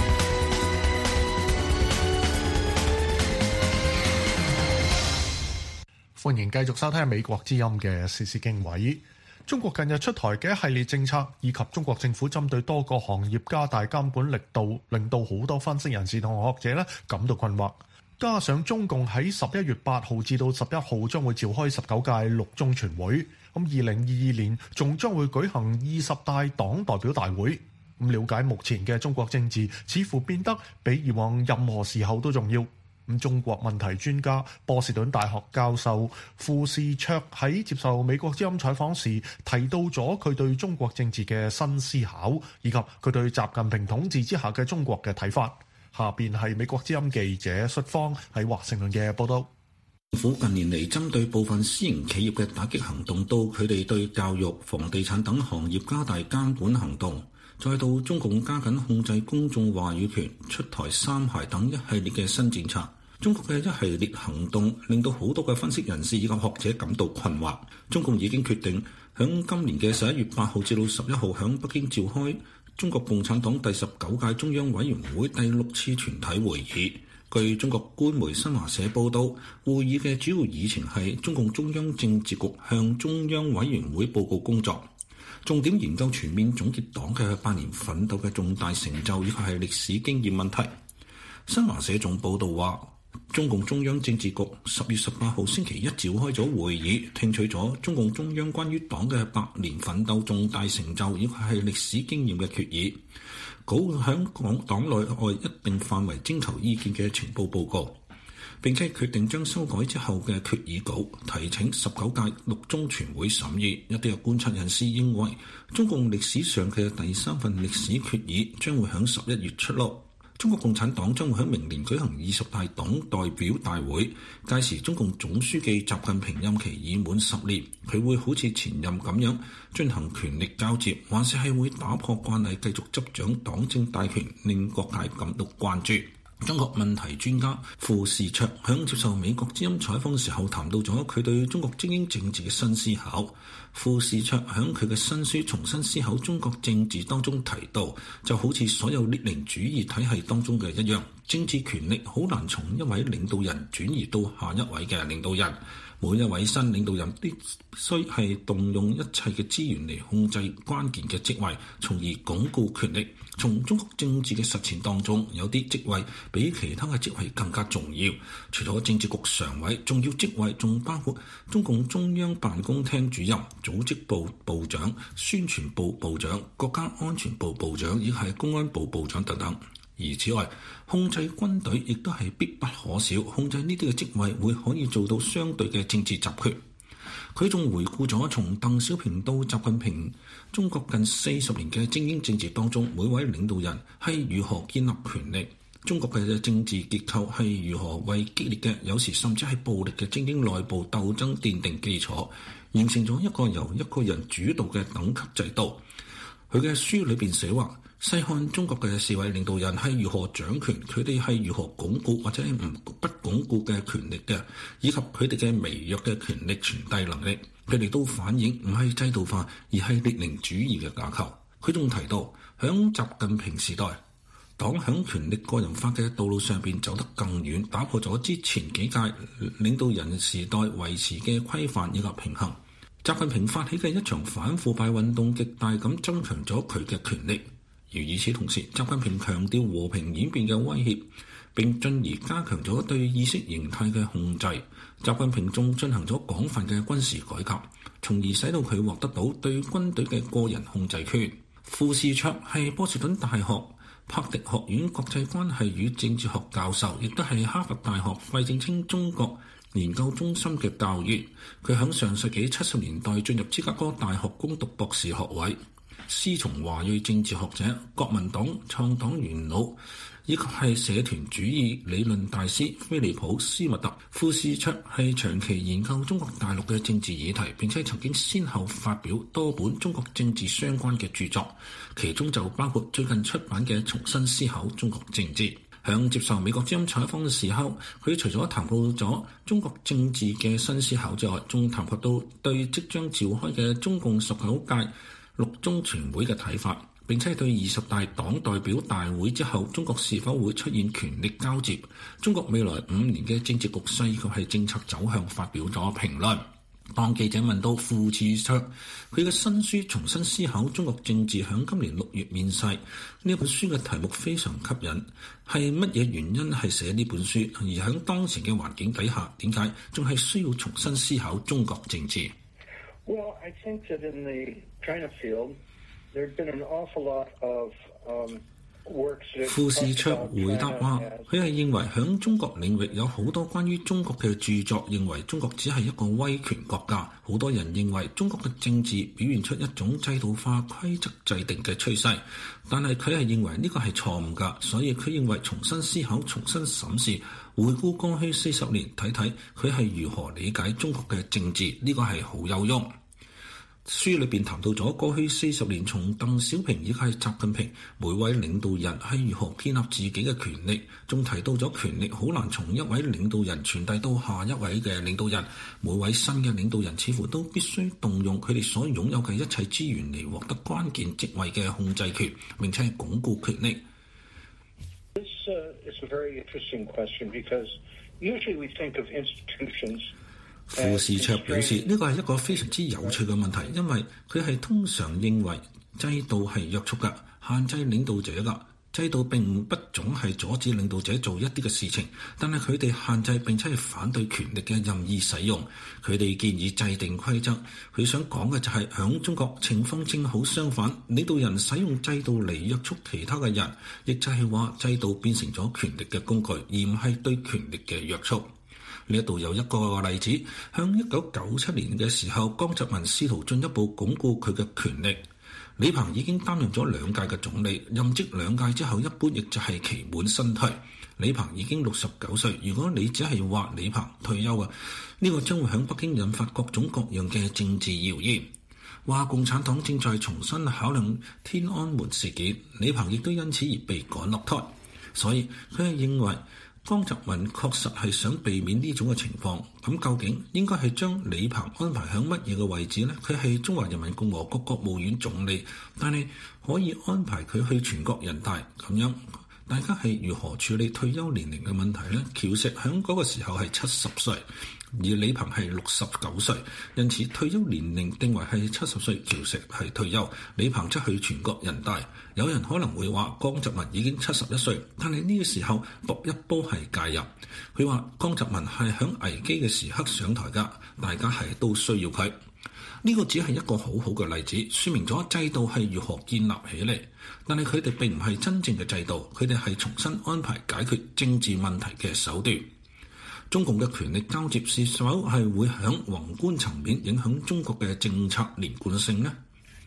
歡迎繼續收聽美國之音嘅時事經緯。中國近日出台嘅一系列政策，以及中國政府針對多個行業加大監管力度，令到好多分析人士同學者感到困惑。加上中共喺11月8號至到11號將會召開19屆六中全會，咁2022年仲將會舉行20大黨代表大會。咁了解目前嘅中國政治，似乎變得比以往任何時候都重要。咁中國問題專家波士頓大學教授傅士卓喺接受美國之音採訪時提到咗佢對中國政治嘅新思考，以及佢對習近平統治之下嘅中國嘅睇法。下邊係美國之音記者率方喺華盛頓嘅報道。 政府近年嚟針對部分私營企業嘅打擊行動，到佢哋對教育、房地產等行業加大監管行動，再到中共加緊控制公眾話語權、出台三孩等一系列嘅新政策。中國嘅一系列行動令到好多嘅分析人士以及學者感到困惑。中共已經決定響今年嘅11月8號至到11號響北京召開中國共產黨第19屆中央委員會第6次全體會議。據中國官媒新華社報道，會議嘅主要議程係中共中央政治局向中央委員會報告工作，重點研究全面總結黨嘅8年奮鬥嘅重大成就以及係歷史經驗問題。新華社仲報道話，中共中央政治局10月18號星期一召開咗會議，聽取咗中共中央關於黨嘅8年奮鬥重大成就以及係歷史經驗嘅決議，稿響黨內外一定範圍徵求意見嘅情報報告，並且決定將修改之後嘅決議稿提請19屆六中全會審議。一啲嘅觀察人士認為，中共歷史上嘅第3份歷史決議將會響11月出爐。中國共產黨將會喺明年舉行20大黨代表大會，屆時中共總書記習近平任期已滿10年，佢會好似前任咁樣進行權力交接，還是係會打破慣例繼續執掌黨政大權，令各界感到關注。 中國問題專家傅士卓響接受美國之音採訪嘅時候談到咗佢對中國精英政治嘅新思考。傅士卓響佢嘅新書《重新思考中國政治》當中提到，就好似所有列寧主義體系當中嘅一樣，政治權力好難從一位領導人轉移到下一位嘅領導人。每一位新領導人必須係動用一切嘅資源嚟控制關鍵嘅職位，從而鞏固權力。從中國政治嘅實踐當中，有啲職位比其他嘅職位更加重要。除咗政治局常委，重要職位仲包括中共中央辦公廳主任、組織部部長、宣傳部部長、國家安全部部長，以及係公安部部長等等。而此外，控制軍隊亦都係必不可少。控制呢啲嘅職位會可以做到相對嘅政治集權。佢仲回顧咗從鄧小平到習近平中國近40年嘅精英政治當中，每位領導人係如何建立權力，中國嘅政治結構係如何為激烈嘅，有時甚至係暴力嘅精英內部鬥爭奠定基礎，形成咗一個由一個人主導嘅等級制度。佢嘅書裏邊寫話，細看中國嘅4位領導人係如何掌權，佢哋係如何鞏固或者不鞏固嘅權力嘅，以及佢哋嘅微弱嘅權力傳遞能力，佢哋都反映唔係制度化，而係列寧主義嘅架構。佢仲提到，響習近平時代，黨響權力個人化嘅道路上邊走得更遠，打破咗之前幾屆領導人時代維持嘅規範以及平衡。習近平發起嘅一場反腐敗運動，極大咁增強咗佢嘅權力。而與此同時，習近平強調和平演變嘅威脅，並進而加強咗對意識形態嘅控制。習近平仲進行咗廣泛嘅軍事改革，從而使到佢獲得到對軍隊嘅個人控制權。傅士卓係波士頓大學柏迪學院國際關係與政治學教授，亦都係哈佛大學費正清中國研究中心嘅教員。佢喺上世紀70年代進入芝加哥大學攻讀博士學位。師從華裔政治學者、國民黨創黨元老，以及係社團主義理論大師菲利普·斯密特。傅士卓係長期研究中國大陸嘅政治議題，並且曾經先後發表多本中國政治相關嘅著作，其中就包括最近出版嘅《重新思考中國政治》。響接受美國之音採訪嘅時候，佢除咗談到咗中國政治嘅新思考之外，仲談及到對即將召開嘅中共19屆六中全會嘅睇法，並且對20大黨代表大會之後中國是否會出現權力交接、中國未來5年嘅政治局勢以及係政策走向發表咗評論。當記者問到傅士卓佢嘅新書《重新思考中國政治》響今年6月面世，呢本書嘅題目非常吸引，係乜嘢原因係寫呢本書？而響當前嘅環境底下，點解仲係需要重新思考中國政治 ？Well, I think that in the China field, there's been an awful lot of works that 傅士卓回答話，佢係認為響中國領域有好多關於中國嘅著作，認為中國只係一個威權國家。好多人認為中國嘅政治表現出一種制度化規則制定嘅趨勢，但係佢係認為呢個係錯誤㗎，所以佢認為重新思考、重新審視、回顧過去40年，睇睇佢係如何理解中國嘅政治，呢個係好有用。書裏邊談到咗過去40年，從鄧小平以及習近平每位領導人係如何建立自己嘅權力，仲提到咗權力好難從一位領導人傳遞到下一位嘅領導人，每位新嘅領導人似乎都必須動用佢哋所擁有嘅一切資源嚟獲得關鍵職位嘅控制權，並且係鞏固權力。 This is a very interesting question because usually we think of institutions。 傅士卓表示，呢個係一個非常之有趣嘅問題，因為佢係通常認為制度係約束嘅，限制領導者嘅。制度並不總係阻止領導者做一啲嘅事情，但係佢哋限制並且係反對權力嘅任意使用。佢哋建議制定規則，佢想講嘅就係響中國情況正好相反，領導人使用制度嚟約束其他嘅人，亦就係話制度變成咗權力嘅工具，而唔係對權力嘅約束。呢一度有一個例子，向1997年嘅時候，江澤民試圖進一步鞏固佢嘅權力。李鵬已經擔任咗2屆嘅總理，任職2屆之後，一般亦就係期滿身退。李鵬已經69歲，如果你只係話李鵬退休啊，呢個將會響北京引發各種各樣嘅政治謠言，話共產黨正在重新考量天安門事件，李鵬亦都因此而被趕落台。 所以佢係認為江澤民確實係想避免呢種嘅情況。咁究竟應該係將李鵬安排喺乜嘢嘅位置呢？佢係中華人民共和國國務院總理，但係可以安排佢去全國人大咁樣。大家係如何處理退休年齡嘅問題呢？喬石喺嗰個時候係70歲，而李鵬係69歲，因此退休年齡定為係70歲，喬石係退休，李鵬則去全國人大。有人可能會話江澤民已經71歲，但係呢個時候搏一波係介入。佢話江澤民係喺危機嘅時刻上台㗎，大家係都需要佢。呢個只係一個好好嘅例子，説明咗制度係如何建立起嚟。但係佢哋並唔係真正嘅制度，佢哋係重新安排解決政治問題嘅手段。中共嘅權力交接是否係會喺宏觀層面影響中國嘅政策連貫性呢？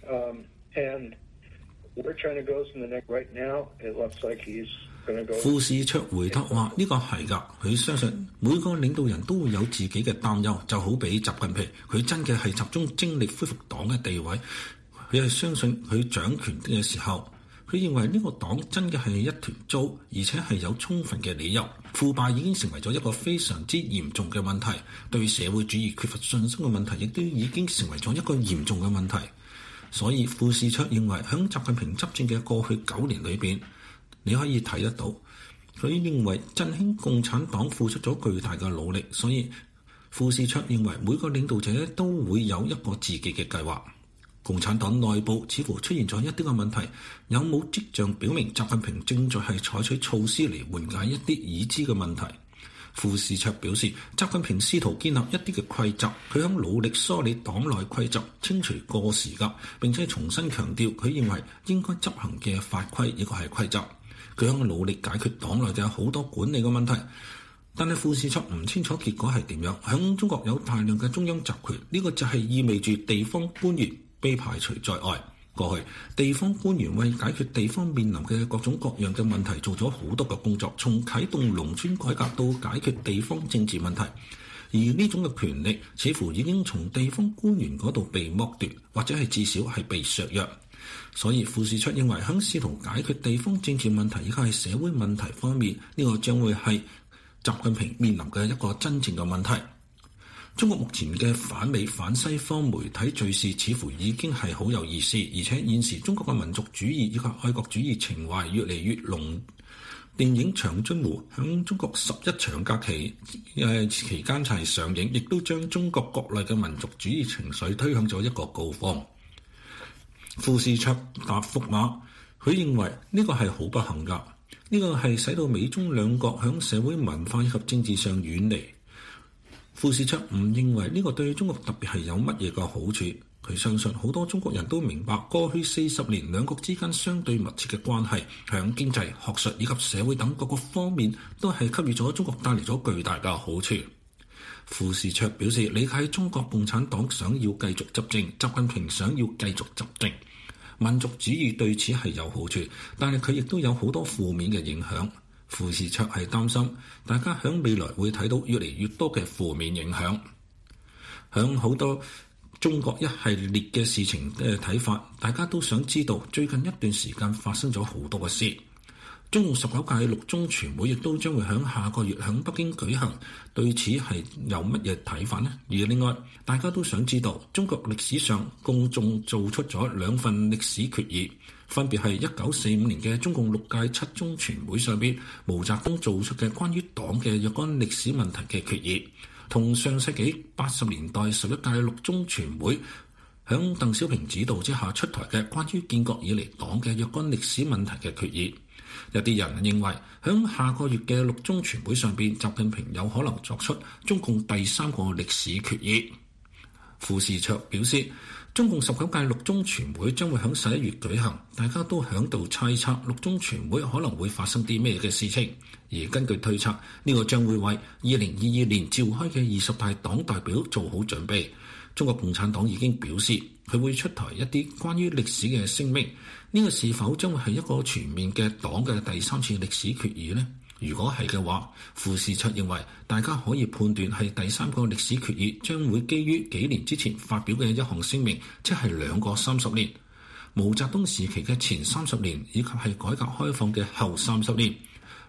傅士卓回答話：呢個係㗎，佢相信每個領導人都會有自己嘅擔憂，就好比習近平，佢真嘅係集中精力恢復黨嘅地位。佢係相信佢掌權嘅時候，佢認為呢個黨真嘅係一團糟，而且係有充分嘅理由。腐敗已經成為咗一個非常之嚴重嘅問題，對社會主義缺乏信心嘅問題亦都已經成為咗一個嚴重嘅問題。所以傅士卓認為喺習近平執政嘅過去9年裏邊，你可以睇得到，佢認為振興共產黨付出咗巨大嘅努力，所以傅士卓認為每個領導者都會有一個自己嘅計劃。共產黨內部似乎出現咗一啲嘅問題，有冇跡象表明習近平正在係採取措施嚟緩解一啲已知嘅問題？傅士卓表示，習近平試圖建立一啲嘅規則，佢響努力梳理黨內規則，清除過時㗎，並且重新強調佢認為應該執行嘅法規呢個係規則。佢響努力解決黨內嘅好多管理嘅問題，但係傅士卓唔清楚結果係點樣。響中國有大量嘅中央集權，呢個就係意味住地方官員被排除在外。過去地方官員為解決地方面臨嘅各種各樣嘅問題做咗好多嘅工作，從啟動農村改革到解決地方政治問題，而呢種嘅權力似乎已經從地方官員嗰度被剝奪，或者係至少係被削弱。所以傅士卓認為喺試圖解決地方政治問題以及係社會問題方面，呢個將會係習近平面臨嘅一個真正嘅問題。中國目前嘅反美反西方媒體敘事似乎已經係好有意思，而且現時中國嘅民族主義以及愛國主義情懷越嚟越濃。電影《長津湖》響中國11長假期期間係上映，亦都將中國國內嘅民族主義情緒推向咗一個高峰。傅士卓答覆話，佢認為呢個係好不幸㗎，呢個係使到美中兩國響社會文化以及政治上遠離。傅士卓唔認為呢個對中國特別係有乜嘢嘅好處，佢相信好多中國人都明白過去40年兩國之間相對密切嘅關係，響經濟、學術以及社會等各個方面都係給予咗中國帶嚟咗巨大嘅好處。傅士卓表示理解中國共產黨想要繼續執政，習近平想要繼續執政，民族主義對此係有好處，但係佢亦都有好多負面嘅影響。傅士卓係擔心大家響未來會睇到越嚟越多嘅負面影響，響好多中國一系列嘅事情嘅睇法，大家都想知道最近一段時間發生咗好多嘅事。中共19屆六中全會亦都將會響下個月響北京舉行，對此係有乜嘢睇法呢？而另外，大家都想知道中國歷史上公眾做出咗2份歷史決議，分別係1945年嘅中共6屆7中全會上邊毛澤東做出嘅關於黨嘅若干歷史問題嘅決議，同上世紀80年代11屆六中全會響鄧小平指導之下出台嘅關於建國以嚟黨嘅若干歷史問題嘅決議。有啲人認為響下個月嘅六中全會上邊，習近平有可能作出中共第3個歷史決議。傅士卓表示，中共19屆六中全會將會響11月舉行，大家都響度猜測六中全會可能會發生啲咩嘅事情，而根據推測，呢個將會為2022年召開嘅20大黨代表做好準備。中國共產黨已經表示佢會出台一啲關於歷史嘅聲明，呢個是否將會係一個全面嘅黨嘅第3次歷史決議呢？如果係嘅話，傅士卓認為大家可以判斷係第3個歷史決議將會基於幾年之前發表嘅一項聲明，即係2個30年，毛澤東時期嘅前30年以及係改革開放嘅後30年。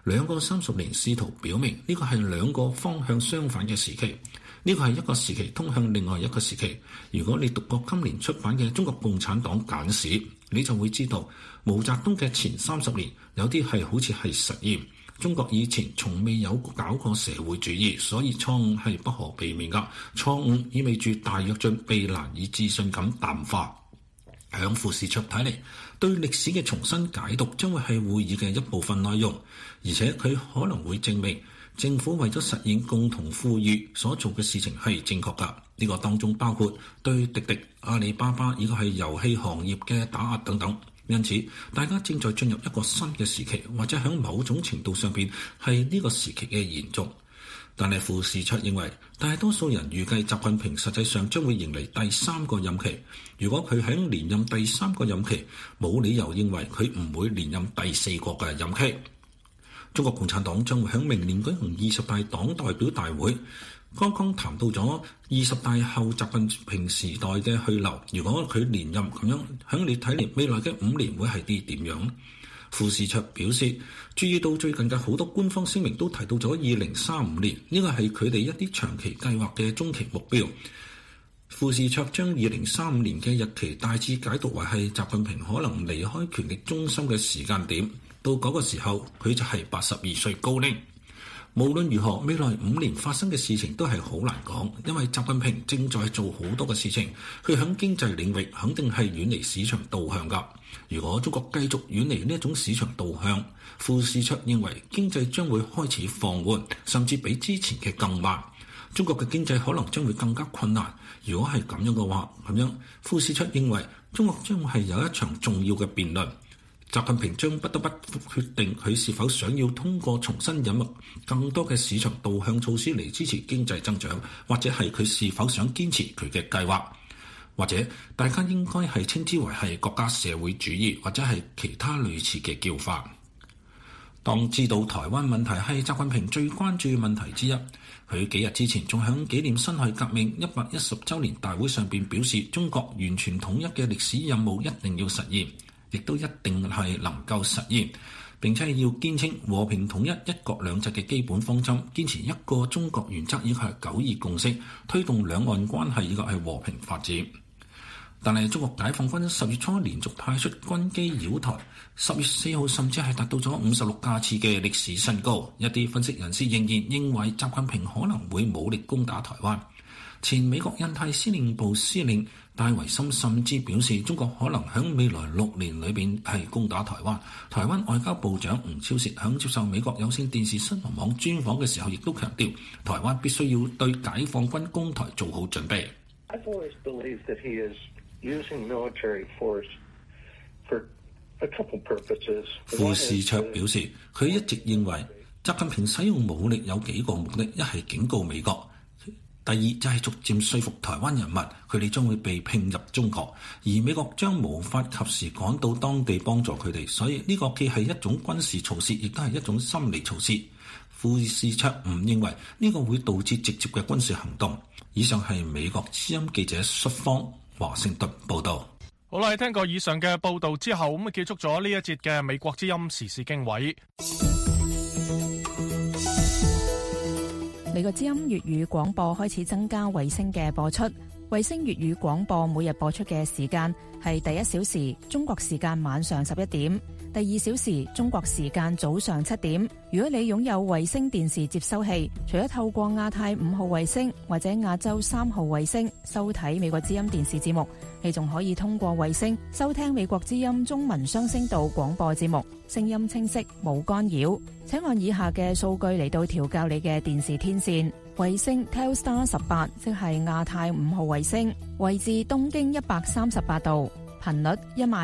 兩個30年試圖表明呢個係兩個方向相反嘅時期，呢個係一個時期通向另外一個時期。如果你讀過今年出版嘅《中國共產黨簡史》，你就會知道毛澤東嘅前30年有啲係好似係實驗。中國以前從未有搞過社會主義，所以錯誤係不可避免㗎。錯誤意味住大躍進被難以置信咁淡化。響傅士綽睇嚟，對歷史嘅重新解讀將會係會議嘅一部分內容，而且佢可能會證明政府為咗實現共同富裕所做嘅事情係正確㗎。呢個當中包括對滴滴、阿里巴巴以及係遊戲行業嘅打壓等等。因此，大家正在進入一個新嘅時期，或者喺某種程度上邊係呢個時期嘅延續。但係傅士綽認為，大多數人預計習近平實際上將會迎嚟第3個任期。如果佢喺連任第3個任期，冇理由認為佢唔會連任第4個嘅任期。中國共產黨將會喺明年舉行20大黨代表大會。剛剛談到咗20大後習近平時代嘅去留，如果佢連任咁樣，喺你睇嚟未來嘅5年會係啲點樣？傅士綽表示，注意到最近嘅好多官方聲明都提到咗2035年，呢個係佢哋一啲長期計劃嘅中期目標。傅士綽將2035年嘅日期大致解讀為係習近平可能離開權力中心嘅時間點，到嗰個時候佢就係82歲高齡。無論如何，未來5年發生嘅事情都係好難講，因為習近平正在做好多嘅事情，佢喺經濟領域肯定係遠離市場導向㗎。如果中國繼續遠離呢一種市場導向，傅士綽認為經濟將會開始放緩，甚至比之前嘅更慢。中國嘅經濟可能將會更加困難。如果係咁樣嘅話，傅士綽認為中國將會係有一場重要嘅辯論。習近平將不得不決定佢是否想要通過重新引入更多嘅市場導向措施嚟支持經濟增長，或者係佢是否想堅持佢嘅計劃，或者大家應該係稱之為係國家社會主義，或者係其他類似嘅叫法。當知道台灣問題係習近平最關注問題之一，佢幾日之前仲響紀念辛亥革命110週年大會上邊表示，中國完全統一嘅歷史任務一定要實現，亦都一定係能夠實現，並且要堅稱和平統一、一國兩制嘅基本方針，堅持一個中國原則以及係9·2共識，推動兩岸關係以及係和平發展。但係中國解放軍10月初連續派出軍機擾台，10月4號甚至係達到咗56架次嘅歷史新高。一啲分析人士仍然認為習近平可能會武力攻打台灣。前美國印太司令部司令戴維森甚至表示，中國可能喺未來6年裏邊係攻打台灣。台灣外交部長吳釗燮喺接受美國有線電視新聞網專訪嘅時候，亦都強調，台灣必須要對解放軍攻台做好準備。 I've always believed that he is using military force for a couple purposes. 傅士綽表示，佢一直認為習近平使用武力有幾個目的，一係警告美國。第二就係逐漸說服台灣人民，佢哋將會被聘入中國，而美國將無法及時趕到當地幫助佢哋，所以呢個既係一種軍事措施，亦都係一種心理措施。傅士綽唔認為呢個會導致直接嘅軍事行動。以上係美國之音記者xuất方華盛頓報道。 好啦，聽過以上嘅報道之後，咁結束咗呢一節嘅美國之音時事經緯。 美國之音粵語廣播開始增加衛星嘅播出，衛星粵語廣播每日播出嘅時間係第1小時中國時間晚上11點，第2小時中國時間早上7點。如果你擁有衛星電視接收器，除咗透過亞太5號衛星或者亞洲3號衛星收睇美國之音電視節目，你仲可以通過衛星收聽美國之音中文雙聲道廣播節目，聲音清晰冇干擾。請按以下嘅數據嚟到調校你嘅電視天線。衛星 Telstar 18，即係亞太5號衛星，位置東經138度，頻率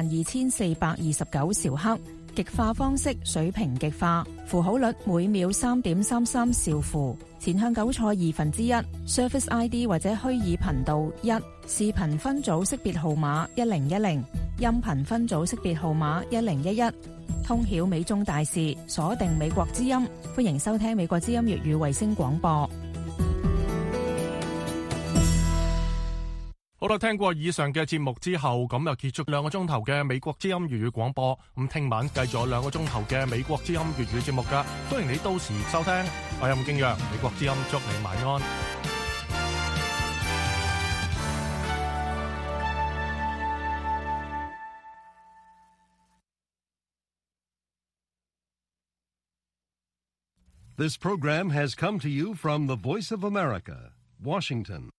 12429兆赫，極化方式水平極化，符號率每秒3.33兆符，前向9錯1/2 ，Surface ID 或者虛擬頻道1，視頻分組識別號碼1010，音頻分組識別號碼1011。通曉美中大事，鎖定美國之音，歡迎收聽美國之音粵語衛星廣播。 好啦，聽過以上嘅節目之後，咁就結束2個鐘頭嘅美國之音粵語廣播。咁聽晚繼續有2個鐘頭嘅美國之音粵語節目噶，歡迎你到時收聽。我係吳敬陽，美國之音祝你晚安。 This program has come to you from the Voice of America, Washington.